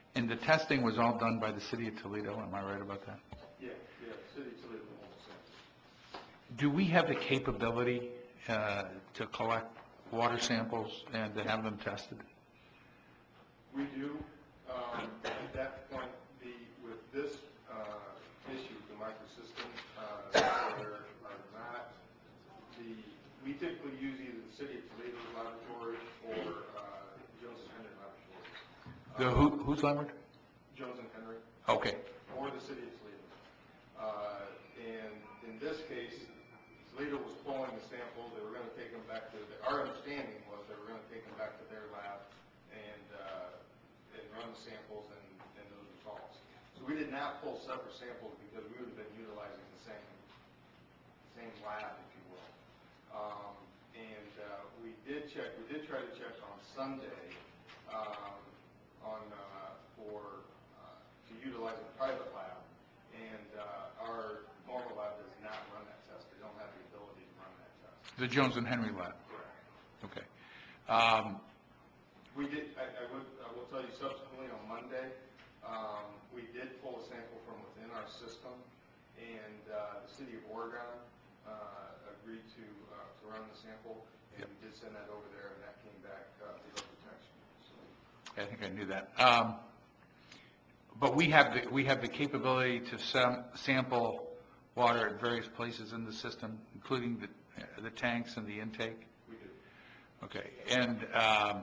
And the testing was all done by the city of Toledo, am I right about that? Yeah, yeah, City of Toledo owns the sample. Do we have the capability uh, to collect water samples and to have them tested? We do, um, at that point, the, with this, uh, issue, the microsystem, uh, there are not, the, we typically use either the City of Toledo laboratory or, uh, Jones and Henry laboratories. The who, who's Leonard? Jones and Henry, Okay, or the City of Toledo. Uh, and in this case, Toledo was pulling the samples, they were gonna take them back to, the, our understanding was they were gonna take them back to their lab and, uh, and run the samples and, and those results. So we did not pull separate samples because we would have been utilizing the same, same lab, if you will. Um, and, uh, we did check, we did try to check on Sunday, um, on, uh, for, uh, to utilize a private lab. And, uh, our normal lab does not run that test. They don't have the ability to run that test. the Jones and Henry lab, Correct. okay. Um, We did, I, I would, I will tell you subsequently on Monday, um, we did pull a sample from within our system, and, uh, the city of Oregon, uh, agreed to, uh, to run the sample, and we did send that over there, and that came back, uh, without protection, so. I think I knew that. Um, But we have, the we have the capability to sam- sample water at various places in the system, including the, the tanks and the intake? We do. Okay, and um,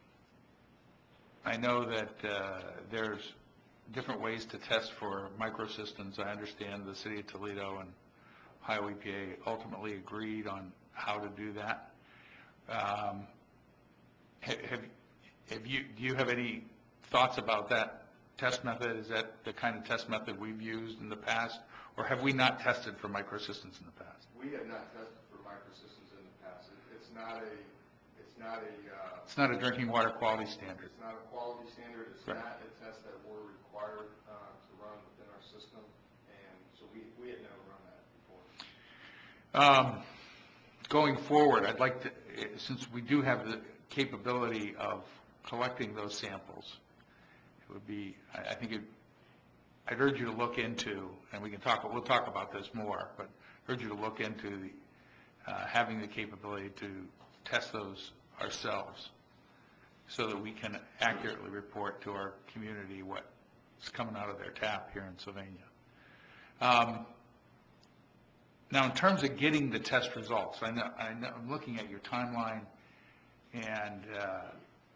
I know that uh, there's different ways to test for microsystems. I understand the city of Toledo and Ohio E P A ultimately agreed on how to do that. Um, ha- Have, have you, do you have any thoughts about that test method? Is that the kind of test method we've used in the past, or have we not tested for microsystems in the past? We have not tested for microsystems in the past. It, it's not a, it's not a, uh, It's not a drinking water quality standard. it's not a quality standard. It's Right. not a test that we're required, uh, to run within our system, and so we, we had never run that before. Um, Going forward, I'd like to, eh, since we do have the capability of collecting those samples, it would be, I I think it, I'd urge you to look into, and we can talk, we'll talk about this more, but urge you to look into the, uh, having the capability to test those ourselves so that we can accurately report to our community what's coming out of their tap here in Sylvania. Um, Now, in terms of getting the test results, I know, I know, I'm looking at your timeline, and uh,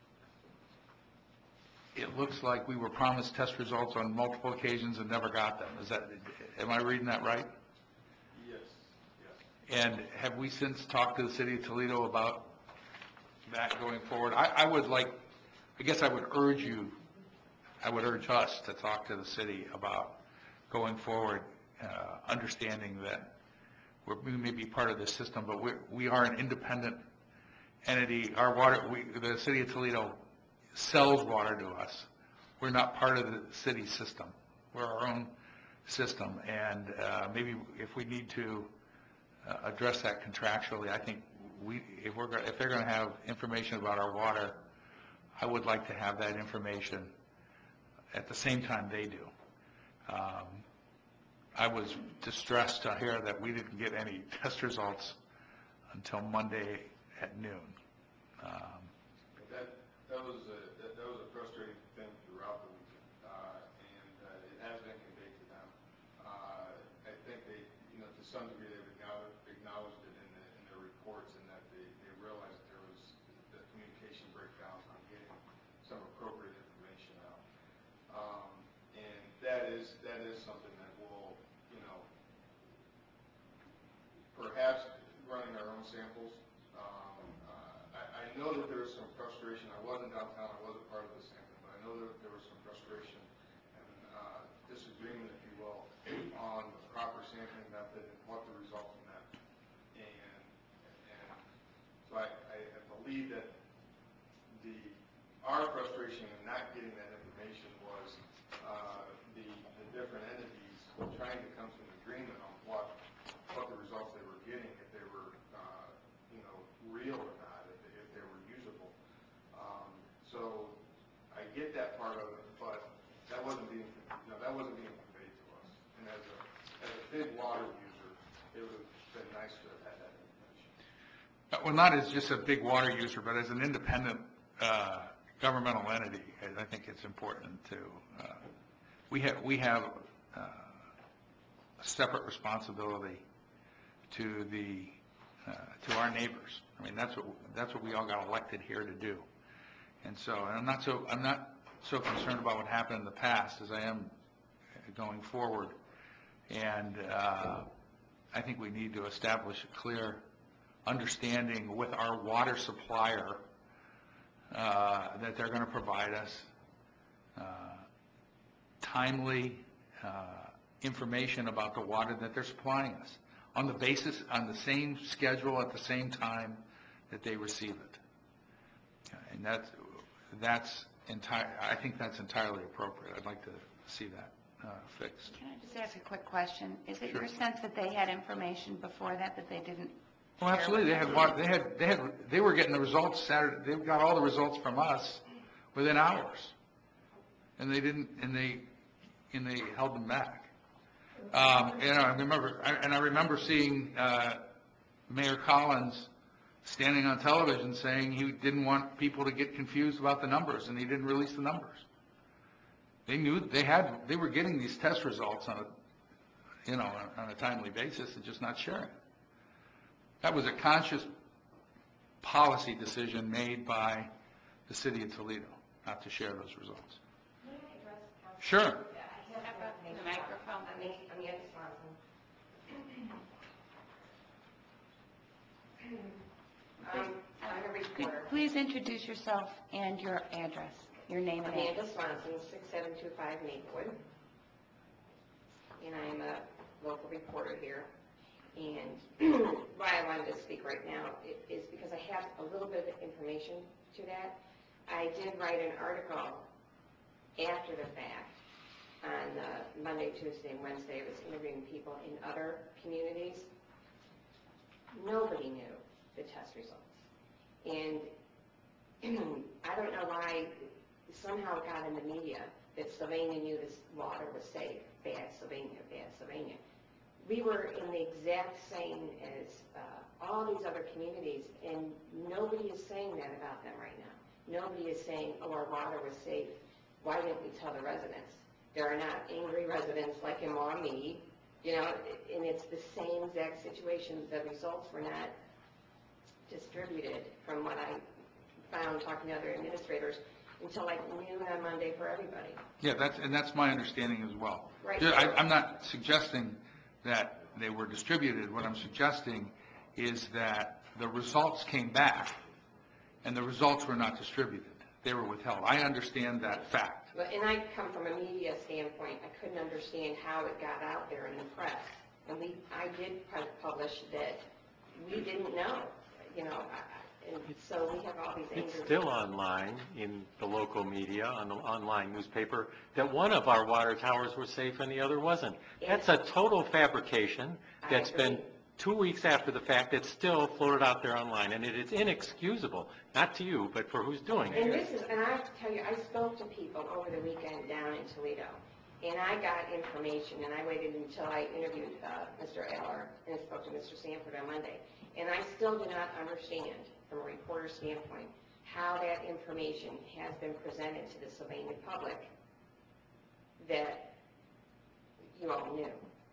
it looks like we were promised test results on multiple occasions and never got them. Is that, am I reading that right? Yes, yes. And have we since talked to the city of Toledo about that going forward? I, I would like, I guess I would urge you, I would urge us to talk to the city about going forward, uh, understanding that we're, we may be part of this system, but we, we are an independent entity. Our water, we, the city of Toledo sells water to us. We're not part of the city system. We're our own system, and uh, maybe if we need to uh, address that contractually, I think we, if we're, go- if they're going to have information about our water, I would like to have that information at the same time they do. Um, I was distressed to hear that we didn't get any test results until Monday at noon. Um, That, that was a, that, that was a frustrating thing throughout the week, uh, and, uh, it has been conveyed to them. Uh, I think they, you know, to some degree, they've acknowledged, acknowledged it in the, in their reports, and that they, they realized that there was the communication breakdown on getting some appropriate information out. Um, and that is, that is something that will, you know, perhaps running our own samples. Um, uh, I, I know that there was some frustration. I wasn't downtown, I wasn't part of the sampling, but I know that there was some frustration and uh, disagreement, if you will, on the proper sampling method and what the results meant. And, and so I, I, I believe that the, our frustration in not getting that information was uh, the, the different entities trying to come to an agreement on what, what the results they were getting, if they were, uh, you know, real or not, if they, if they were usable. Um, so I get that part of it, but well, not as just a big water user, but as an independent uh, governmental entity, I I think it's important to, uh, we have, we have uh, a separate responsibility to the, uh, to our neighbors. I mean, that's what, that's what we all got elected here to do. And so, and I'm not so, I'm not so concerned about what happened in the past as I am going forward. And uh, I think we need to establish a clear understanding with our water supplier uh, that they're going to provide us uh, timely uh, information about the water that they're supplying us on the basis, on the same schedule at the same time that they receive it. And that's, that's entire, I think that's entirely appropriate. I'd like to see that uh, fixed. Can I just ask a quick question? Is it Sure. your sense that they had information before that that they didn't? Well, share absolutely, with they us? had, wa- they had, they had, they were getting the results Saturday, they got all the results from us within hours. And they didn't, and they, and they held them back. Um, and I remember, I- and I remember seeing, uh, Mayor Collins standing on television saying he didn't want people to get confused about the numbers, and he didn't release the numbers. They knew, they had, they were getting these test results on a, you know, on a timely basis and just not sharing. That was a conscious policy decision made by the city of Toledo, not to share those results. Sure. Step up to the microphone. I'm Amanda Swanson. Um, I'm a Could reporter. Please introduce yourself and your address, your name and Amanda address. Swanson, six seven two five Maplewood. And I'm a local reporter here. And why I wanted to speak right now i- is because I have a little bit of information to that. I did write an article after the fact on uh, Monday, Tuesday, and Wednesday. I was interviewing people in other communities. Nobody knew the test results. And I don't know why somehow it got in the media that Sylvania knew this water was safe. Bad Sylvania, bad Sylvania. We were in the exact same as uh, all these other communities, and nobody is saying that about them right now. Nobody is saying, oh, our water was safe. Why didn't we tell the residents? There are not angry residents like in Maumee, you know, and it's the same exact situation. The results were not distributed from what I found talking to other administrators until like noon on Monday for everybody. Yeah, that's, and that's my understanding as well. Right. Ju- I, I'm not suggesting that they were distributed. What I'm suggesting is that the results came back, and the results were not distributed. They were withheld. I understand that fact. But, and I come from a media standpoint, I couldn't understand how it got out there in the press. And we, I did pu- publish that we didn't know, you know, I- I- and so we have all these angry... It's still online in the local media, on the online newspaper, that one of our water towers was safe and the other wasn't. That's a total fabrication I that's been agree. two weeks after the fact. It's still floated out there online, and it is inexcusable, not to you, but for who's doing And it. this is, and I have to tell you, I spoke to people over the weekend down in Toledo, and I got information, and I waited until I interviewed uh, Mister Eller and I spoke to Mister Sanford on Monday, and I still do not understand, from a reporter standpoint, how that information has been presented to the Sylvania public that you all knew.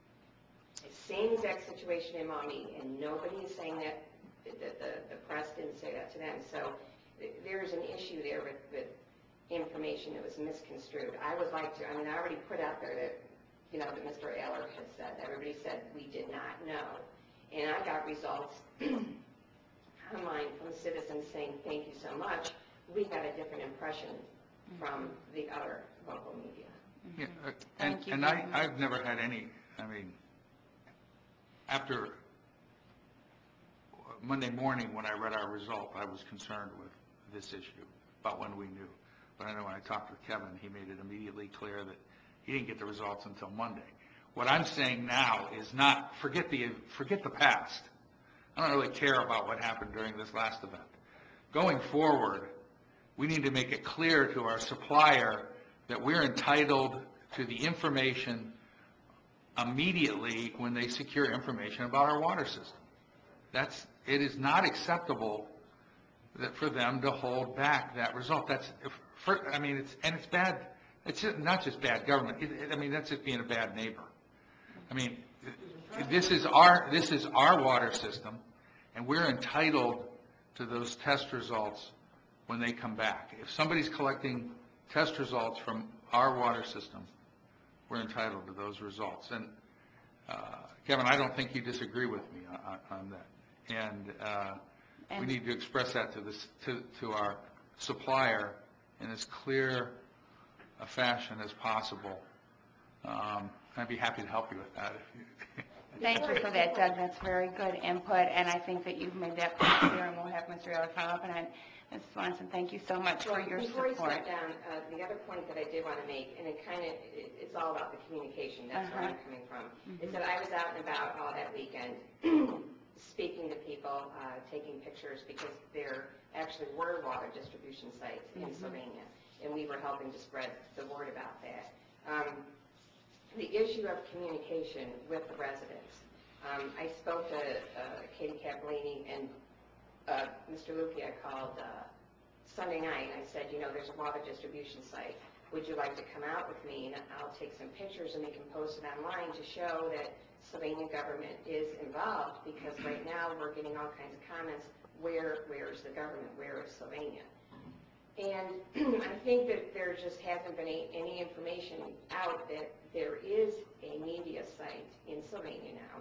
Same exact situation in Maumee, and nobody is saying that, the, the, the press didn't say that to them. So th- there's an issue there with, with information that was misconstrued. I would like to, I mean, I already put out there that, you know, that Mister Eller had said, everybody said we did not know. And I got results online from citizens saying, thank you so much. We got a different impression from the other local media. Yeah, uh, and, Thank you and very I, much. I've never had any, I mean, after Monday morning when I read our result, I was concerned with this issue, about when we knew. But I know when I talked with Kevin, he made it immediately clear that he didn't get the results until Monday. What I'm saying now is not, forget the, forget the past. I don't really care about what happened during this last event. Going forward, we need to make it clear to our supplier that we're entitled to the information immediately when they secure information about our water system. That's, it is not acceptable that for them to hold back that result. That's, if- for, I mean, it's, and it's bad, it's just- not just bad government, it, it- I mean, that's just being a bad neighbor. I mean, this is our, this is our water system, and we're entitled to those test results when they come back. If somebody's collecting test results from our water system, we're entitled to those results. And, uh, Kevin, I don't think you disagree with me on, on that. And, uh, we And- need to express that to this, to, to our supplier in as clear a fashion as possible. Um, I'd be happy to help you with that if you. Thank you for that, Doug. That's very good input, and I think that you've made that point clear, and we'll have Mister Eller follow up. And Miz Swanson, thank you so much for Well, your Before you support. step down, uh, the other point that I did want to make, and it kind of, it's all about the communication, that's where I'm Uh-huh. coming from, is that I was out and about all that weekend, speaking to people, uh, taking pictures, because there actually were water distribution sites in Sylvania, and we were helping to spread the word about that. Um, The issue of communication with the residents. Um, I spoke to uh, Katie Capolini and uh, Mister Lukey. I called uh, Sunday night. I said, you know, there's a water distribution site. Would you like to come out with me? And I'll take some pictures and we can post it online to show that Sylvania government is involved, because right now we're getting all kinds of comments. Where, where is the government? Where is Sylvania? And I think that there just hasn't been any, any information out that there is a media site in Sylvania now.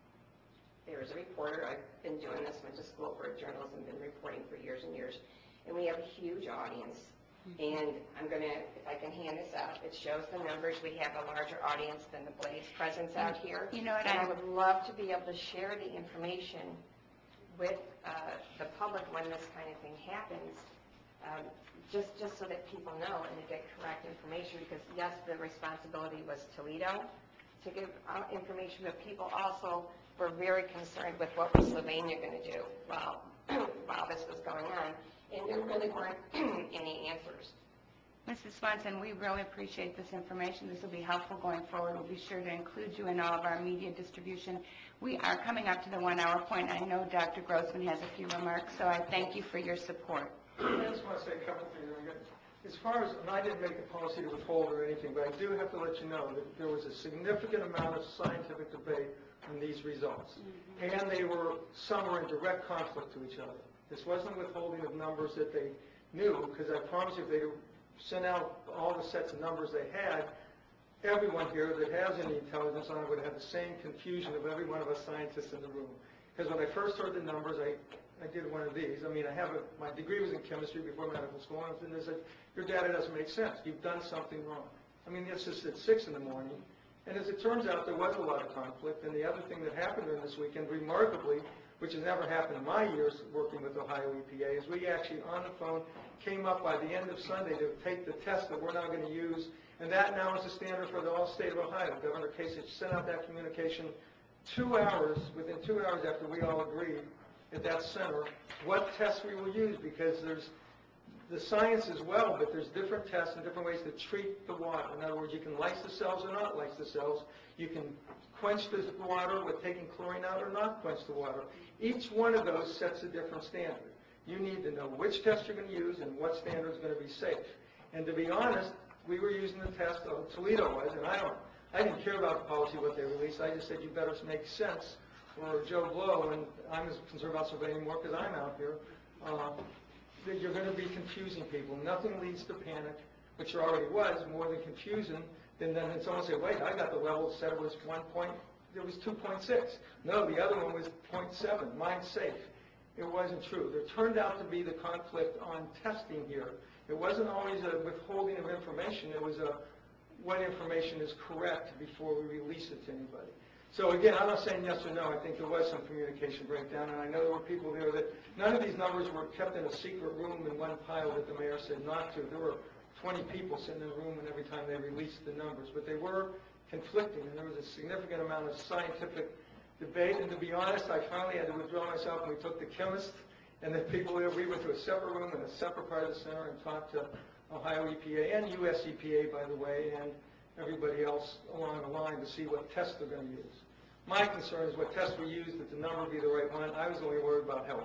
There is a reporter. I've been doing this, went to school for journalism, been reporting for years and years, and we have a huge audience. And I'm going to, if I can hand this out, it shows the numbers. We have a larger audience than the Blaze presence out here. You know what, And I I- would love to be able to share the information with uh, the public when this kind of thing happens, um, just, just so that people know and to get correct information, because yes, the responsibility was Toledo to give out information, but people also were very concerned with what was Sylvania going to do while, while this was going on, and there really weren't any answers. Missus Swanson, we really appreciate this information. This will be helpful going forward. We'll be sure to include you in all of our media distribution. We are coming up to the one-hour point. I know Doctor Grossman has a few remarks, so I thank you for your support. I just want to say a couple things. As far as, and I didn't make a policy to withhold or anything, but I do have to let you know that there was a significant amount of scientific debate on these results. And they were, some were in direct conflict to each other. This wasn't withholding of numbers that they knew, because I promise you, if they sent out all the sets of numbers they had, everyone here that has any intelligence on it would have the same confusion of every one of us scientists in the room. Because when I first heard the numbers, I, I did one of these. I mean, I have a, my degree was in chemistry before medical school, and they said, your data doesn't make sense. You've done something wrong. I mean, it's just at six in the morning. And as it turns out, there was a lot of conflict. And the other thing that happened during this weekend, remarkably, which has never happened in my years working with Ohio E P A, is we actually, on the phone, came up by the end of Sunday to take the test that we're now going to use. And that now is the standard for the whole state of Ohio. Governor Kasich sent out that communication two hours, within two hours after we all agreed at that center, what tests we will use, because there's the science as well, but there's different tests and different ways to treat the water. In other words, you can lyse the cells or not lyse the cells. You can quench the water with taking chlorine out or not quench the water. Each one of those sets a different standard. You need to know which test you're going to use and what standard is going to be safe. And to be honest, we were using the test, of Toledo was, and I don't, I didn't care about the policy, what they released. I just said, you better make sense for Joe Blow, and I'm as concerned about Sylvania more because I'm out here, uh, that you're going to be confusing people. Nothing leads to panic, which there already was, more than confusion. Then then someone say, wait, I got the level, said it was one point, it was two point six. No, the other one was zero point seven, mine's safe. It wasn't true. There turned out to be the conflict on testing here. It wasn't always a withholding of information. It was a what information is correct before we release it to anybody. So again, I'm not saying yes or no. I think there was some communication breakdown, and I know there were people there that none of these numbers were kept in a secret room in one pile that the mayor said not to. There were twenty people sitting in a room, and every time they released the numbers, but they were conflicting, and there was a significant amount of scientific debate. And to be honest, I finally had to withdraw myself, and we took the chemist and the people there. We went to a separate room in a separate part of the center and talked to Ohio E P A and U S E P A, by the way, and everybody else along the line to see what tests they're going to use. My concern is what test we use, that the number be the right one. I was only worried about health,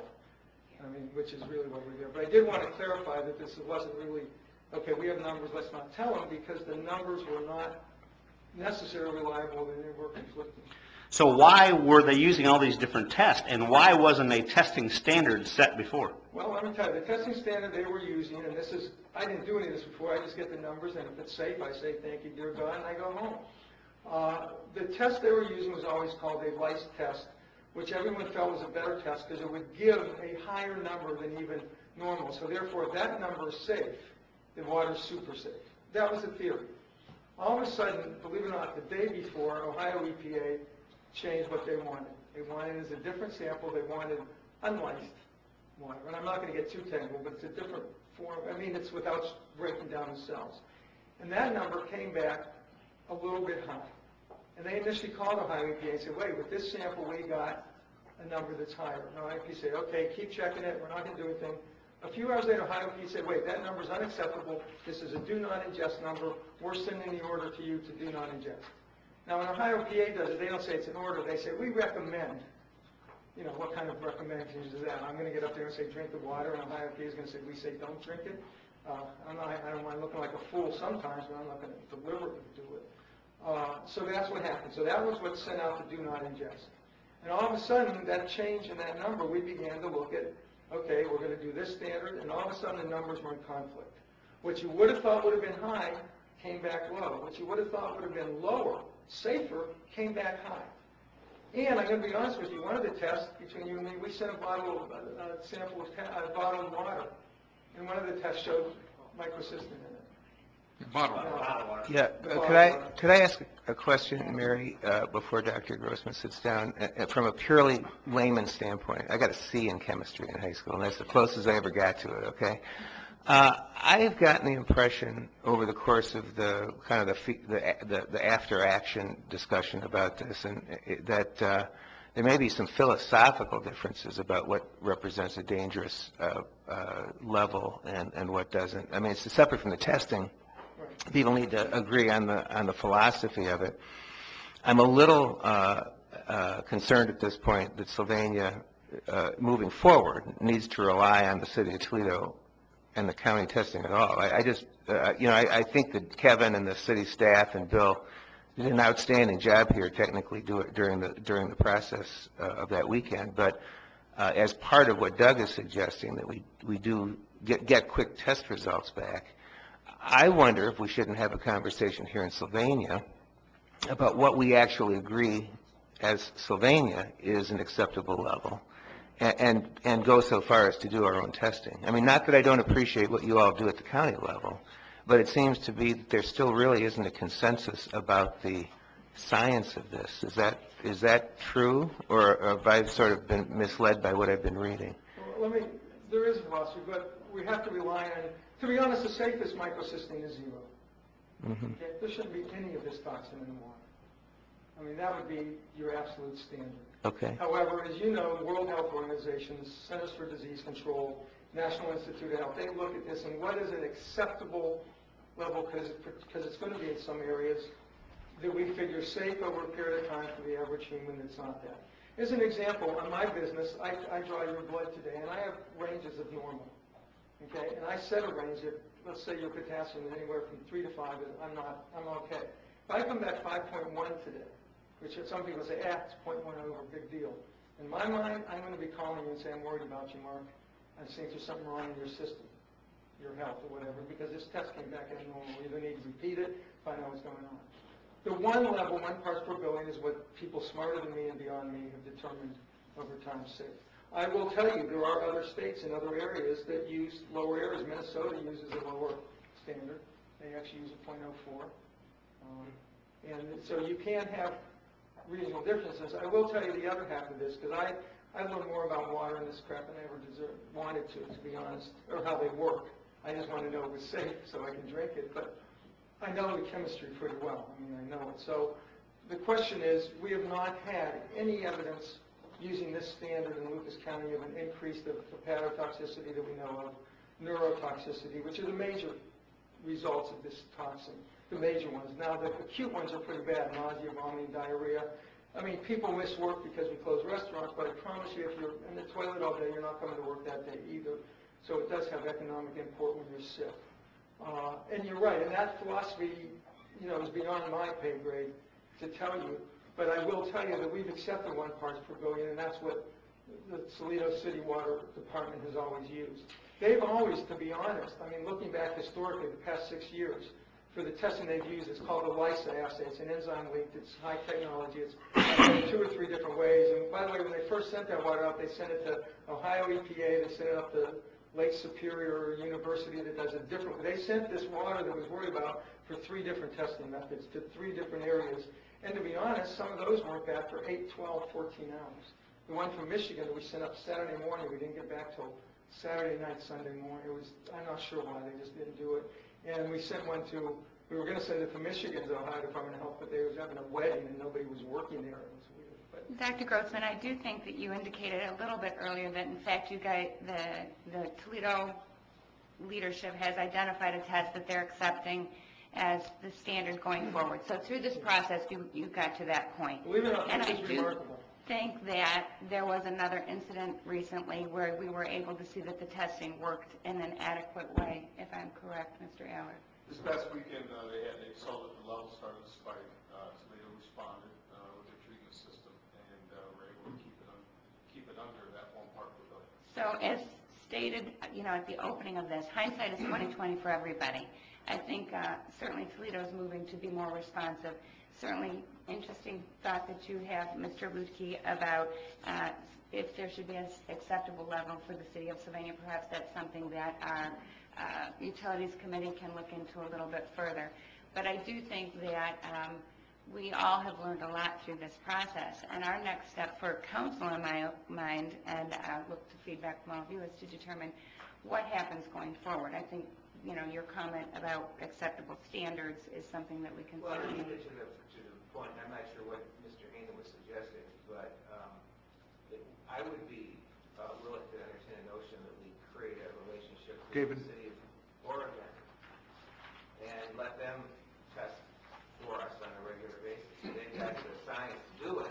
I mean, which is really what we do. But I did want to clarify that this wasn't really, okay, we have numbers, let's not tell them, because the numbers were not necessarily reliable and they were conflicting. So why were they using all these different tests, and why wasn't a testing standard set before? Well, let me tell you, the testing standard they were using, and this is, I didn't do any of this before, I just get the numbers, and if it's safe, I say, thank you, dear God, and I go home. Uh, the test they were using was always called a lice test, which everyone felt was a better test because it would give a higher number than even normal. So therefore, if that number is safe, the water's super safe. That was the theory. All of a sudden, believe it or not, the day before, Ohio E P A changed what they wanted. They wanted as a different sample, they wanted unlicensed water. And I'm not going to get too technical, but it's a different form. I mean, it's without breaking down the cells. And that number came back a little bit high. And they initially called Ohio E P A and said, wait, with this sample, we got a number that's higher. And Ohio E P A said, okay, keep checking it. We're not going to do anything. A few hours later, Ohio E P A said, wait, that number is unacceptable. This is a do not ingest number. We're sending the order to you to do not ingest. Now, when Ohio E P A does it, they don't say it's an order. They say, we recommend. You know, what kind of recommendation is that? I'm going to get up there and say, drink the water, and Ohio E P A is going to say, we say, don't drink it. Uh, I'm not, I don't mind looking like a fool sometimes, but I'm not going to deliberately do it. Uh, so that's what happened. So that was what sent out the do not ingest. And all of a sudden, that change in that number, we began to look at, okay, we're going to do this standard, and all of a sudden the numbers were in conflict. What you would have thought would have been high came back low. What you would have thought would have been lower, safer, came back high. And I'm going to be honest with you, one of the tests between you and me, we sent a bottle of, a, a sample of a bottle of water, and one of the tests showed microcystin in it. Bottle. Yeah, uh, could I, could I ask a question, Mary, uh, before Doctor Grossman sits down? Uh, from a purely layman standpoint, I got a C in chemistry in high school, and that's the closest I ever got to it, okay? Uh, I have gotten the impression over the course of the kind of the fe- the, the, the after-action discussion about this, and it, that uh, there may be some philosophical differences about what represents a dangerous uh, uh, level and, and what doesn't. I mean, it's separate from the testing. People need to agree on the on the philosophy of it. I'm a little uh, uh, concerned at this point that Sylvania, uh, moving forward, needs to rely on the city of Toledo and the county testing at all. I, I just, uh, you know, I, I think that Kevin and the city staff and Bill did an outstanding job here, technically, do it during the during the process uh, of that weekend. But uh, as part of what Doug is suggesting, that we we do get get quick test results back. I wonder if we shouldn't have a conversation here in Sylvania about what we actually agree as Sylvania is an acceptable level, and, and, and go so far as to do our own testing. I mean, not that I don't appreciate what you all do at the county level, but it seems to be that there still really isn't a consensus about the science of this. Is that, is that true, or, or have I sort of been misled by what I've been reading? Well, let me, there is a philosophy, but we have to rely on, to be honest, the safest microcystin is zero. Mm-hmm. Okay? There shouldn't be any of this toxin in the water. I mean, that would be your absolute standard. Okay. However, as you know, World Health Organization, Centers for Disease Control, National Institute of Health, they look at this and what is an acceptable level, because because it's going to be in some areas that we figure safe over a period of time for the average human that's not that. As an example, on my business, I, I draw your blood today, and I have ranges of normal. Okay, and I set a range of, let's say your potassium is anywhere from three to five, I'm not, I'm okay. If I come back five point one today, which some people say, ah, it's zero point one over, big deal. In my mind, I'm going to be calling you and saying, I'm worried about you, Mark. I think there's something wrong in your system, your health or whatever, because this test came back abnormal. We either need to repeat it, find out what's going on. The one level, one parts per billion, is what people smarter than me and beyond me have determined over time safe. I will tell you, there are other states and other areas that use lower areas. Minnesota uses a lower standard. They actually use a zero point zero four. Um, and so you can have regional differences. I will tell you the other half of this, because I, I learned more about water and this crap than I ever deserved, wanted to, to be honest, or how they work. I just want to know it was safe so I can drink it. But I know the chemistry pretty well. I mean, I know it. So the question is, we have not had any evidence using this standard in Lucas County of an increase of hepatotoxicity that we know of, neurotoxicity, which are the major results of this toxin, the major ones. Now, the acute ones are pretty bad, nausea, vomiting, diarrhea, I mean, people miss work because we close restaurants, but I promise you, if you're in the toilet all day, you're not coming to work that day either. So it does have economic import when you're sick. Uh, and you're right, and that philosophy, you know, is beyond my pay grade to tell you. But I will tell you that we've accepted one parts per billion, and that's what the Toledo City Water Department has always used. They've always, to be honest, I mean, looking back historically, the past six years, for the testing they've used, it's called the LISA assay. It's an enzyme linked, it's high technology, it's in two or three different ways. And by the way, when they first sent that water out, they sent it to Ohio E P A, they sent it up to Lake Superior University that does a different, they sent this water that was worried about for three different testing methods to three different areas. And to be honest, some of those weren't bad for eight, twelve, fourteen hours. The one from Michigan that we sent up Saturday morning, we didn't get back till Saturday night, Sunday morning. It was, I'm not sure why, they just didn't do it. And we sent one to, we were going to send it to Michigan's Ohio Department of Health, but they was having a wedding and nobody was working there. It was weird. But Doctor Grossman, I do think that you indicated a little bit earlier that in fact you guys, the, the Toledo leadership has identified a test that they're accepting as the standard going forward. So through this process, you, you got to that point. believe it or not, And I it was do remarkable. think that there was another incident recently where we were able to see that the testing worked in an adequate way, if I'm correct, Mister Allard. This past weekend, uh, they had, they saw that the level started to spike. Uh, Toledo responded uh, with their treatment system, and uh, were able to keep it, un keep it under that one part per billion. So as stated, you know, at the opening of this, hindsight is twenty twenty for everybody. I think uh, certainly Toledo is moving to be more responsive. Certainly interesting thought that you have, Mister Lutke, about uh, if there should be an acceptable level for the city of Sylvania. Perhaps that's something that our uh, Utilities Committee can look into a little bit further. But I do think that um, we all have learned a lot through this process. And our next step for council in my mind, and I look to feedback from all of you, is to determine what happens going forward. I think, you know, your comment about acceptable standards is something that we can Well, to certainly... the, to the, to the point, I'm not sure what Mister Hayden was suggesting, but um, it, I would be uh, willing to entertain a notion that we create a relationship with David. the city of Oregon and let them test for us on a regular basis. So they've got the science to do it.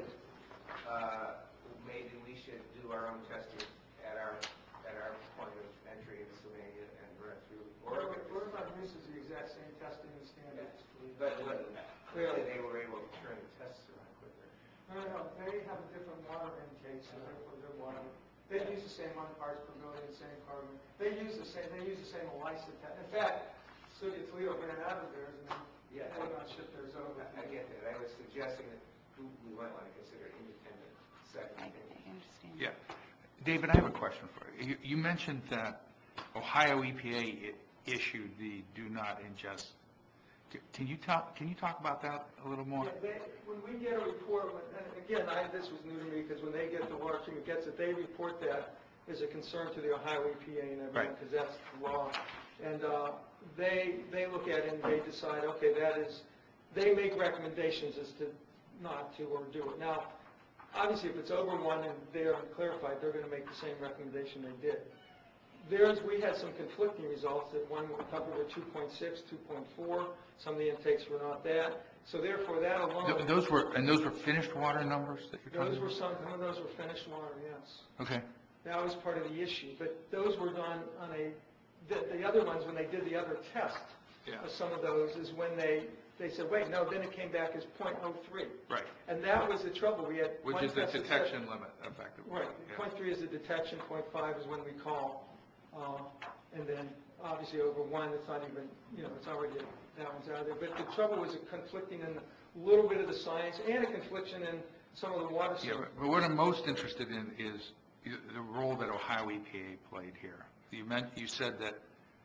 Uh, maybe we should do our own testing at our at our point of entry into Sylvania and run through Oregon. Oregon uses the exact same testing and standards. But, but clearly they were able to turn the tests around quicker. No, no, no, they have a different water intake, so therefore their water, they use the same one parts per billion, same carbon. They use the same, they use the same ELISA test. In fact, City of Toledo ran out of theirs and Yeah, they would not ship theirs over. I, I get that. I was suggesting that we might want to consider independent I, second. I understand. Yeah. David, I have a question for you. You, you mentioned that Ohio E P A i- issued the do not ingest. C- Can you talk, can you talk about that a little more? Yeah, they, when we get a report, when- and again, I, this was new to me, because when they get, the water treatment gets it, they report that as a concern to the Ohio E P A and everyone, Right. because that's the law. And, uh, they, they look at it and they decide, okay, that is, they make recommendations as to not to or do it. Now, obviously, if it's over one and they're clarified, they're gonna make the same recommendation they did. There's, we had some conflicting results, that one, a couple were two point six, two point four, some of the intakes were not that. So therefore, that Th- alone, Those were, and those were finished water numbers that you're talking those were about? some, some of those were finished water, yes. Okay. That was part of the issue, but those were done on a, the, the other ones, when they did the other test Yeah. of some of those, is when they, they said, wait, no, then it came back as point oh three. Right. And that was the trouble, we had. Which one is the test that said- detection limit, effectively. Right, Yeah. point three is the detection, point five is when we call, uh, and then obviously over one, it's not even, you know, it's already, that one's out of there. But the trouble was it conflicting in a little bit of the science and a confliction in some of the water. Yeah, but- but what I'm most interested in is y- the role that Ohio E P A played here. You meant, you said that,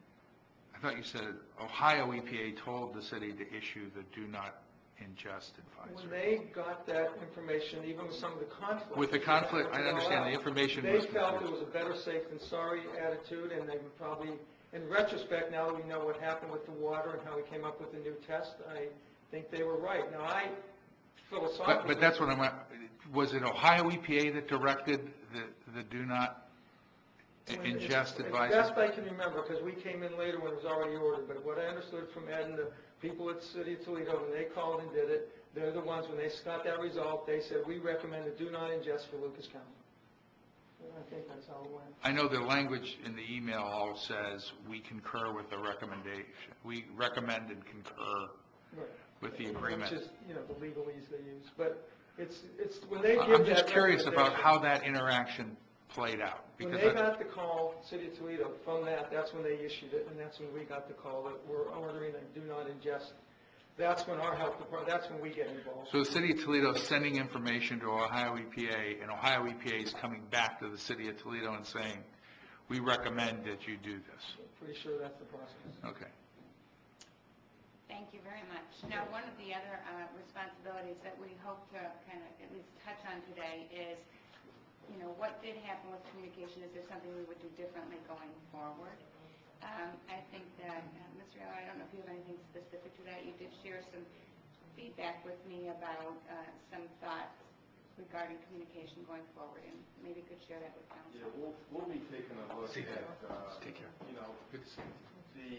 I thought you said Ohio E P A told the city to issue the do not ingest When advisory. they got that information, even with some of the conflict. With the conflict, I understand the information They was felt it confused. was a better safe than sorry attitude, and they would probably, in retrospect, now that we know what happened with the water and how we came up with the new test, I think they were right. Now, I philosophically. But, but that's what I'm, at- was it Ohio E P A that directed the, the do not When- ingest As advisory? best I can remember, because we came in later when it was already ordered, but what I understood from Ed and the people at the City of Toledo, when they called and did it, They're the ones, when they got that result, they said, we recommend a do not ingest for Lucas County. And I think that's how it went. I know the language in the email all says, we concur with the recommendation. We recommend and concur Right. with the agreement. Which is, you know, the legalese they use, but it's, it's, when they give I'm that just curious about recommendation- how that interaction played out. When because they I- got the call, City of Toledo, from that, that's when they issued it, and that's when we got the call that we're ordering a do not ingest. That's when our health department, that's when we get involved. So the city of Toledo is sending information to Ohio E P A, and Ohio E P A is coming back to the city of Toledo and saying, we recommend that you do this. Pretty sure that's the process. Okay. Thank you very much. Now, one of the other uh, responsibilities that we hope to kind of at least touch on today is, you know, what did happen with communication? Is there something we would do differently going forward? Um, I think that, uh, Mister Eller, I don't know if you have anything specific to that. You did share some feedback with me about uh, some thoughts regarding communication going forward, and maybe you could share that with council. Yeah, we'll, we'll be taking a look See you. at, uh, Take care. you know, Good to see you. the,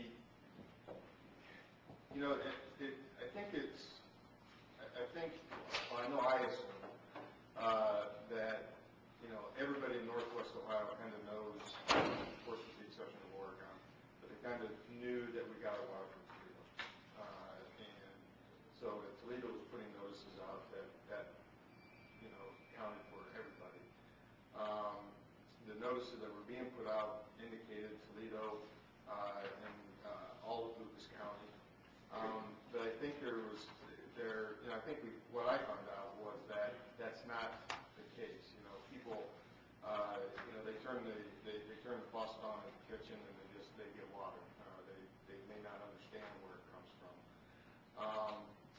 you know, it, it, I think it's, I, I think, well, I know I assume, uh, that, you know, everybody in Northwest Ohio kind of knows, of course with the exception of Oregon, but they kind of knew that we got a water from Toledo. Uh, and so if Toledo was putting notices out that, that, you know, counted for everybody. Um, the notices that were being put out indicated Toledo, uh, and, uh, all of Lucas County. Um, but I think there was, there, you know, I think we, what I found out was that that's not the case. You know, people, uh, you know, they turn the, they, they turn the faucet on in the kitchen and they just, they get water. Uh, they, they may not understand where it comes from. Um,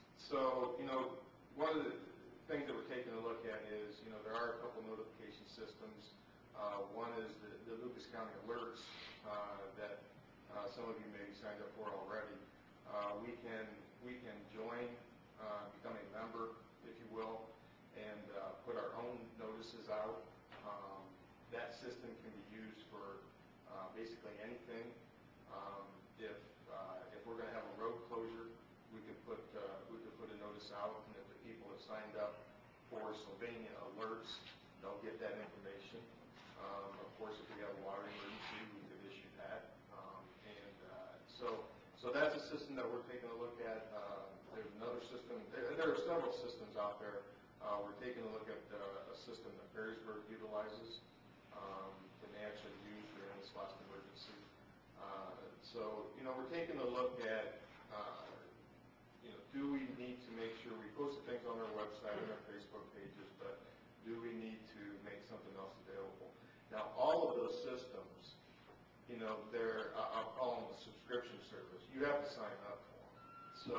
so, you know, one of the things that we're taking a look at is, you know, there are a couple notification systems. Uh, one is the, the Lucas County Alerts, uh, that, uh, some of you may be signed up for already. Uh, we can, we can join, uh, become a member, if you will, and, uh, put our own notices out. Um, that system can be used for, uh, basically anything. Um, if, uh, if we're gonna have a road closure, we could put, uh, we could put a notice out, and if the people have signed up for Sylvania Alerts, they'll get that information. Um, of course, if we have a water emergency, we could issue that. Um, and, uh, so, so that's a system that we're taking a look at. Uh, there's another system, there, there are several systems out there. Uh, we're taking a look at uh, a system that Perrysburg utilizes, um, that they actually use during this last emergency. Uh, so, you know, we're taking a look at, uh, you know, do we need to make sure we post things on our website and our Facebook pages, but do we need to make something else available? Now, all of those systems, you know, they're, I'll call them a subscription service. You have to sign up for them. So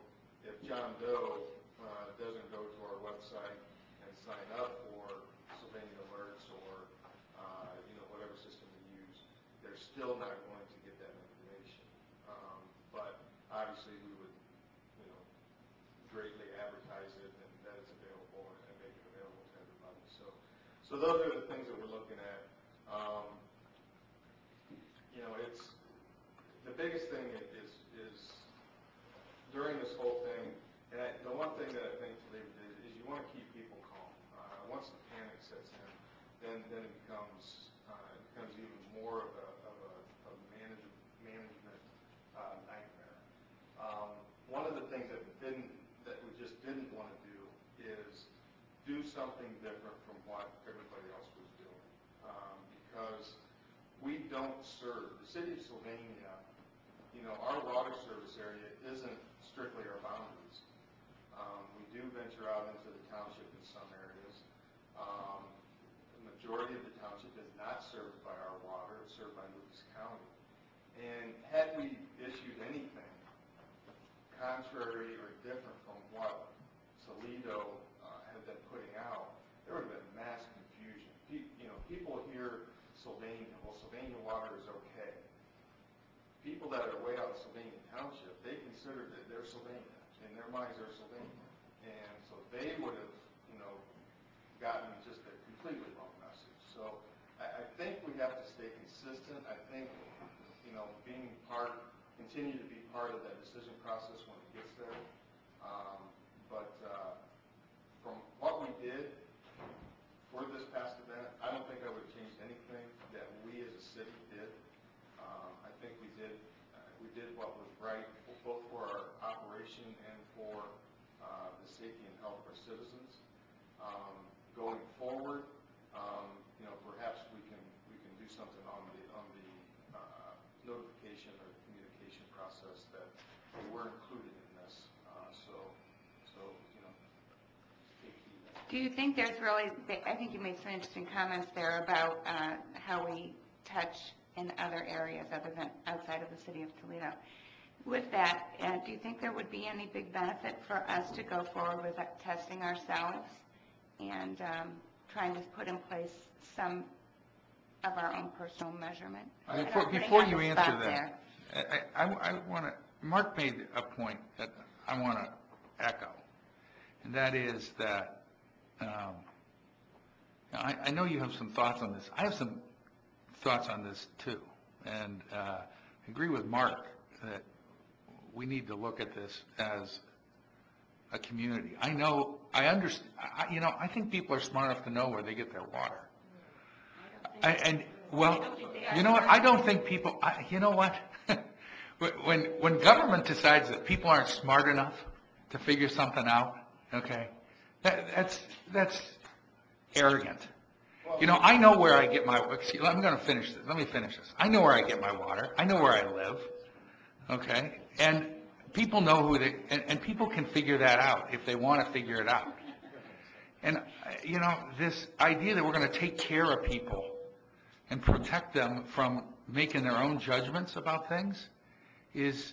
if John Doe uh, doesn't go to our website and sign up for Sylvania Alerts or, uh, you know, whatever system we use, they're still not going to get that information. Um, but obviously we would, you know, greatly advertise it and that it's available and make it available to everybody. So, so those are the things that we're looking at. Um, you know, it's, the biggest thing is, is during this whole thing, and I, the one thing that I think Toledo did is you want to keep people calm. Uh, once the panic sets in, then, then it becomes, uh, it becomes even more of a, of a, of a manage, management uh, nightmare. Um, one of the things that we didn't, that we just didn't want to do is do something different from what everybody else was doing. Um, because we don't serve, the city of Sylvania, you know, our water service area isn't strictly our boundaries. Um, we do venture out into the township in some areas. Um, the majority of the township is not served by our water, it's served by Lucas County. And had we issued anything contrary or different from what Toledo uh, had been putting out, there would have been mass confusion. Pe- you know, people hear Sylvania, well, Sylvania water is okay. People that are way out of Sylvania Township, they consider that they're Sylvania. In their minds, they're Sylvania. And so they would have, you know, gotten just a completely wrong message. So I, I think we have to stay consistent. I think, you know, being part, continue to be part of that decision process when it gets there. Um, but uh, from what we did for this past event, I don't think I would have changed anything that we as a city did. Um, I think we did uh, we did what was right, both for our operation and for uh, the safety and health of our citizens. Um, going forward, um, you know, perhaps we can we can do something on the on the uh, notification or communication process that they were included in this. Uh, so, so you know, take heed of that. Do you think there's really, I think you made some interesting comments there about uh, how we touch in other areas other than outside of the city of Toledo. With that, uh, do you think there would be any big benefit for us to go forward with that testing ourselves and um, trying to put in place some of our own personal measurement? I know Before, I'm putting before on you the answer spot that, there. I, I, I want to, Mark made a point that I want to echo, and that is that, um, I, I know you have some thoughts on this. I have some thoughts on this too, and uh, I agree with Mark that we need to look at this as a community. I know, I understand, I, you know, I think people are smart enough to know where they get their water. I, and, well, you know what, I don't think people, I, you know what? When, when government decides that people aren't smart enough to figure something out, okay, that, that's, that's arrogant. You know, I know where I get my, excuse, I'm going to finish this, let me finish this. I know where I get my water, I know where I live, okay? And people know who they, and, and people can figure that out if they want to figure it out. And, uh, you know, this idea that we're going to take care of people and protect them from making their own judgments about things is,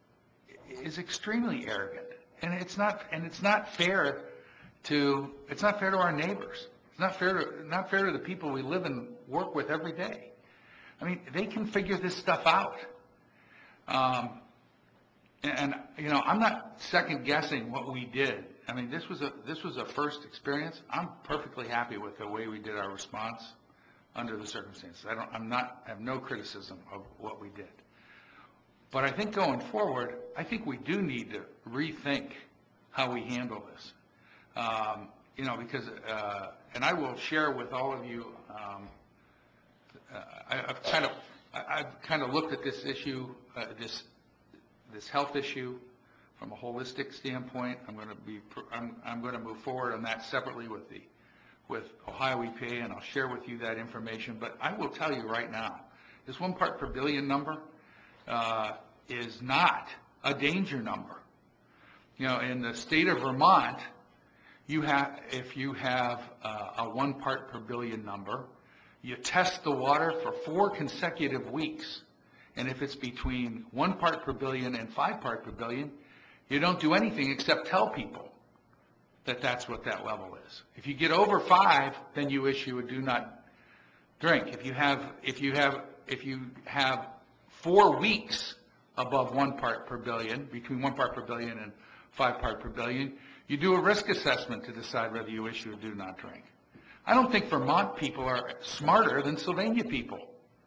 is extremely arrogant. And it's not, and it's not fair to, it's not fair to our neighbors. It's not fair to, not fair to the people we live and work with every day. I mean, they can figure this stuff out. Um, and, and, you know, I'm not second guessing what we did. I mean, this was a, this was a first experience. I'm perfectly happy with the way we did our response under the circumstances. I don't, I'm not, I have no criticism of what we did. But I think going forward, I think we do need to rethink how we handle this. Um, you know, because, uh, and I will share with all of you, um, uh, I, I've kind of, I, I've kind of looked at this issue, uh, this, this health issue from a holistic standpoint. I'm going to be, I'm, I'm going to move forward on that separately with the, with Ohio E P A, and I'll share with you that information. But I will tell you right now, this one part per billion number uh, is not a danger number. You know, in the state of Vermont, you have, if you have uh, a one part per billion number, you test the water for four consecutive weeks. And if it's between one part per billion and five part per billion, you don't do anything except tell people that that's what that level is. If you get over five, then you issue a do not drink. If you have, if you have, if you have four weeks above one part per billion, between one part per billion and five part per billion, you do a risk assessment to decide whether you issue a do not drink. I don't think Vermont people are smarter than Sylvania people.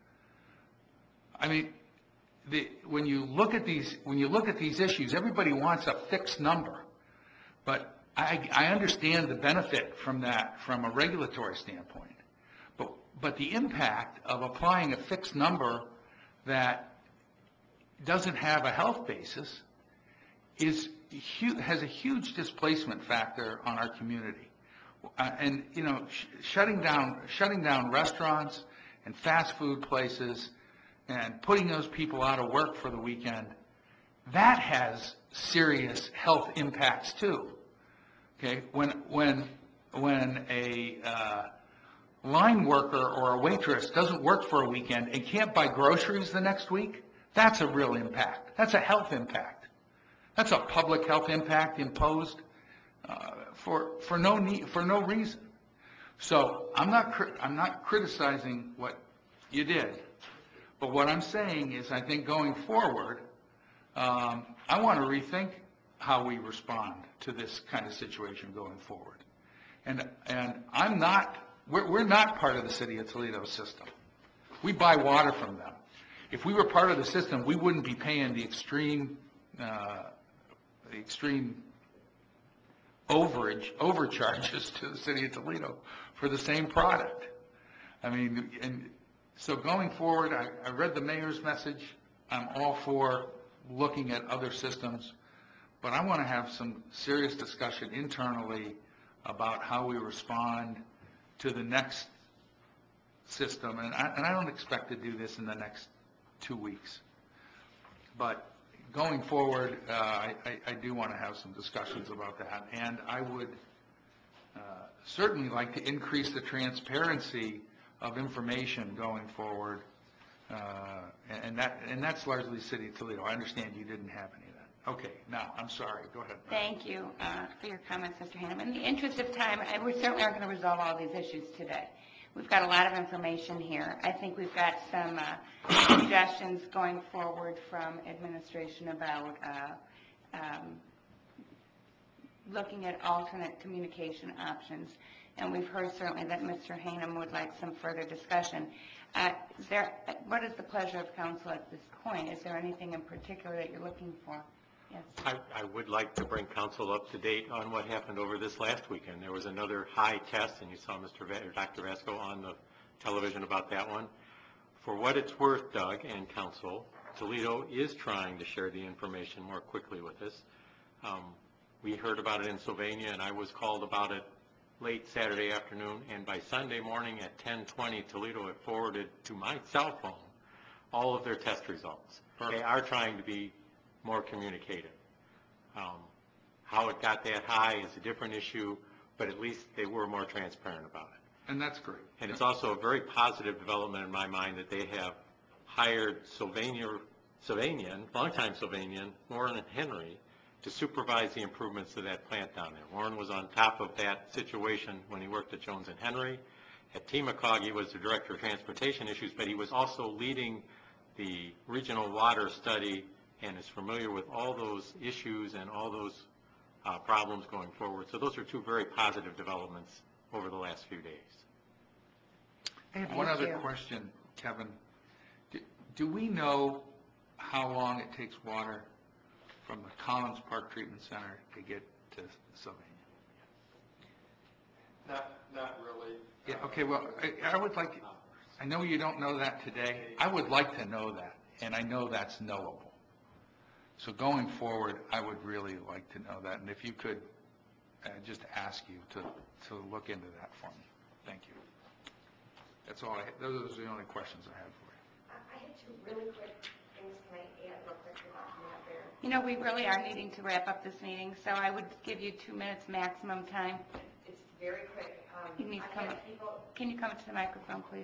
I mean, the, when you look at these, when you look at these issues, everybody wants a fixed number, but I, I understand the benefit from that from a regulatory standpoint. But, but the impact of applying a fixed number that doesn't have a health basis is hu- has a huge displacement factor on our community. Uh, and you know, sh- shutting down shutting down restaurants and fast food places and putting those people out of work for the weekend, that has serious health impacts too. Okay, when when when a uh, line worker or a waitress doesn't work for a weekend and can't buy groceries the next week, that's a real impact. That's a health impact. That's a public health impact imposed uh, for for no need, for no reason. So I'm not cri- I'm not criticizing what you did, but what I'm saying is I think going forward, um, I want to rethink how we respond to this kind of situation going forward. And and I'm not we're we're not part of the City of Toledo system. We buy water from them. If we were part of the system, we wouldn't be paying the extreme uh, the extreme overage, overcharges to the city of Toledo for the same product. I mean, and so going forward, I, I read the mayor's message. I'm all for looking at other systems, but I want to have some serious discussion internally about how we respond to the next system. And I, and I don't expect to do this in the next two weeks. But going forward, uh, I, I do want to have some discussions about that. And I would uh, certainly like to increase the transparency of information going forward. Uh, and that and that's largely City of Toledo. I understand you didn't have any of that. Okay, now, I'm sorry. Go ahead. Thank you uh, for your comments, Mister Hannum. In the interest of time, I- we certainly aren't going to resolve all these issues today. We've got a lot of information here. I think we've got some uh, suggestions going forward from administration about uh, um, looking at alternate communication options. And we've heard certainly that Mister Hannum would like some further discussion. Uh, is there, what is the pleasure of council at this point? Is there anything in particular that you're looking for? Yes. I, I would like to bring council up to date on what happened over this last weekend. There was another high test, and you saw Mister Va- or Doctor Vasco on the television about that one. For what it's worth, Doug and council, Toledo is trying to share the information more quickly with us. Um, we heard about it in Sylvania, and I was called about it late Saturday afternoon, and by Sunday morning at ten twenty, Toledo had forwarded to my cell phone all of their test results. They are trying to be more communicative. Um, how it got that high is a different issue, but at least they were more transparent about it. And that's great. And it's also a very positive development in my mind that they have hired Sylvania, Sylvanian, longtime Sylvanian, Warren Henry, to supervise the improvements to that plant down there. Warren was on top of that situation when he worked at Jones and Henry. At Temacog, he was the director of transportation issues, but he was also leading the regional water study and is familiar with all those issues and all those uh, problems going forward. So those are two very positive developments over the last few days. I have one Thank other you. question, Kevin. Do, do we know how long it takes water from the Collins Park Treatment Center to get to Sylvania? Not, not really. Yeah, okay, well, I, I would like, I know you don't know that today. I would like to know that, and I know that's knowable. So going forward, I would really like to know that, and if you could, uh, just ask you to, to look into that for me. Thank you. That's all I, those are the only questions I have for you. I had two really quick things. Can I add real quick about that there? You know, we really are needing to wrap up this meeting, so I would give you two minutes maximum time. It's very quick. Um, You need to I come, had people, can you come to the microphone, please?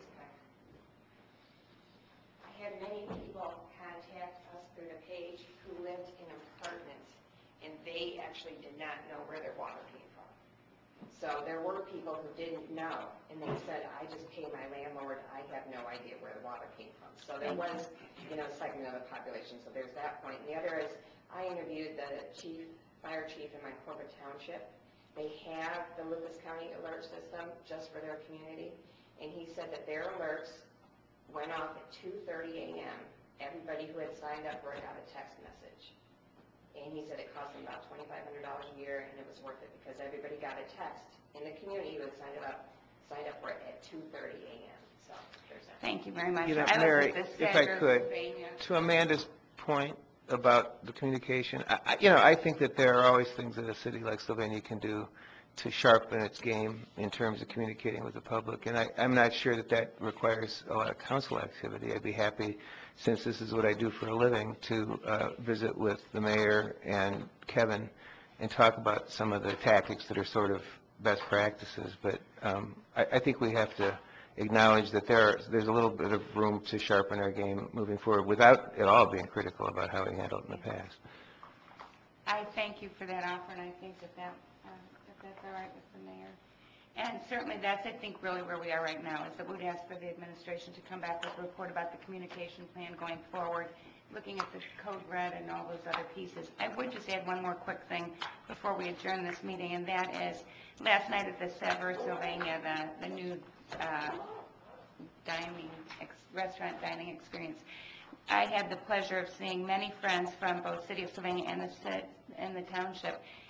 I had many people contact us through the page who lived in apartments, and they actually did not know where their water came from. So there were people who didn't know, and they said, I just pay my landlord, I have no idea where the water came from. So there was, you know, a segment of the population, so there's that point. And the other is, I interviewed the chief, fire chief in my corporate township. They have the Lucas County alert system just for their community, and he said that their alerts went off at two thirty a m Everybody who had signed up for it got a text message. And he said it cost them about twenty-five hundred dollars a year, and it was worth it because everybody got a text in the community who had signed it up, signed up for it at two thirty a m So there's that. Thank you very much. You know, I was Mary, at the if I Sanger, could, Sylvania. to Amanda's point about the communication, I, I- you know, I think that there are always things that a city like Sylvania can do to sharpen its game in terms of communicating with the public, and I, I'm not sure that that requires a lot of council activity. I'd be happy, since this is what I do for a living, to uh, visit with the mayor and Kevin and talk about some of the tactics that are sort of best practices, but um, I, I think we have to acknowledge that there are, there's a little bit of room to sharpen our game moving forward without at all being critical about how we handled it in the past. I thank you for that offer, and I think that that, uh, if that's all right with the mayor. And certainly that's, I think, really where we are right now, is that we'd ask for the administration to come back with a report about the communication plan going forward, looking at the code red and all those other pieces. I would just add one more quick thing before we adjourn this meeting, and that is, last night at the Sever Sylvania, the, the new uh, dining, ex- restaurant dining experience, I had the pleasure of seeing many friends from both City of Sylvania and the, ci- and the township,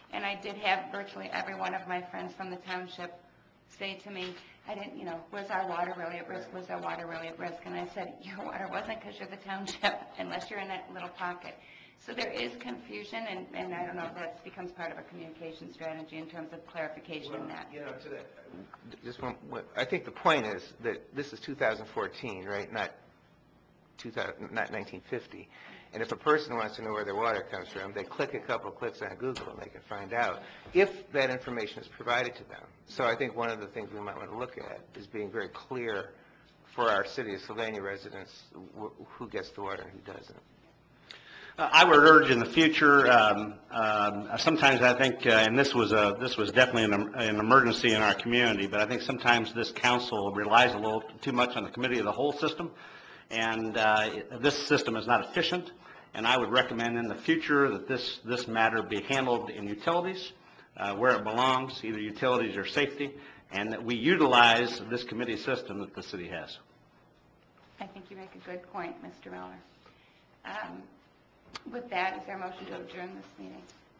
And I did have virtually every one of my friends from the township say to me, I didn't, you know, was our water really at risk? Was our water really at risk? And I said, your water wasn't because you're the township, unless you're in that little pocket. So there is confusion, and, and I don't know if that becomes part of a communication strategy in terms of clarification in that. You know, to that, just one, what- I think the point is that this is two thousand fourteen, right, not two thousand, not nineteen fifty. And if a person wants to know where their water comes from, they click a couple clicks on Google and they can find out if that information is provided to them. So I think one of the things we might want to look at is being very clear for our city of Sylvania residents wh- who gets the water and who doesn't. Uh, I would urge in the future, um, um, sometimes I think, uh, and this was a, this was definitely an, em- an emergency in our community, but I think sometimes this council relies a little too much on the committee of the whole system, and uh, it- this system is not efficient, and I would recommend in the future that this, this matter be handled in utilities, uh, where it belongs, either utilities or safety, and that we utilize this committee system that the city has. I think you make a good point, Mister Miller. Um, With that, is there a motion to adjourn this meeting?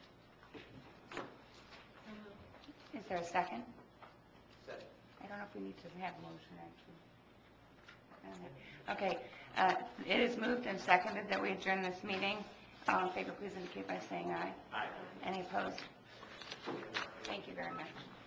Is there a second? Second. I don't know if we need to have a motion, actually. Okay, uh, it is moved and seconded that we adjourn this meeting. All in favor, please indicate by saying aye. Aye. Any opposed? Thank you very much.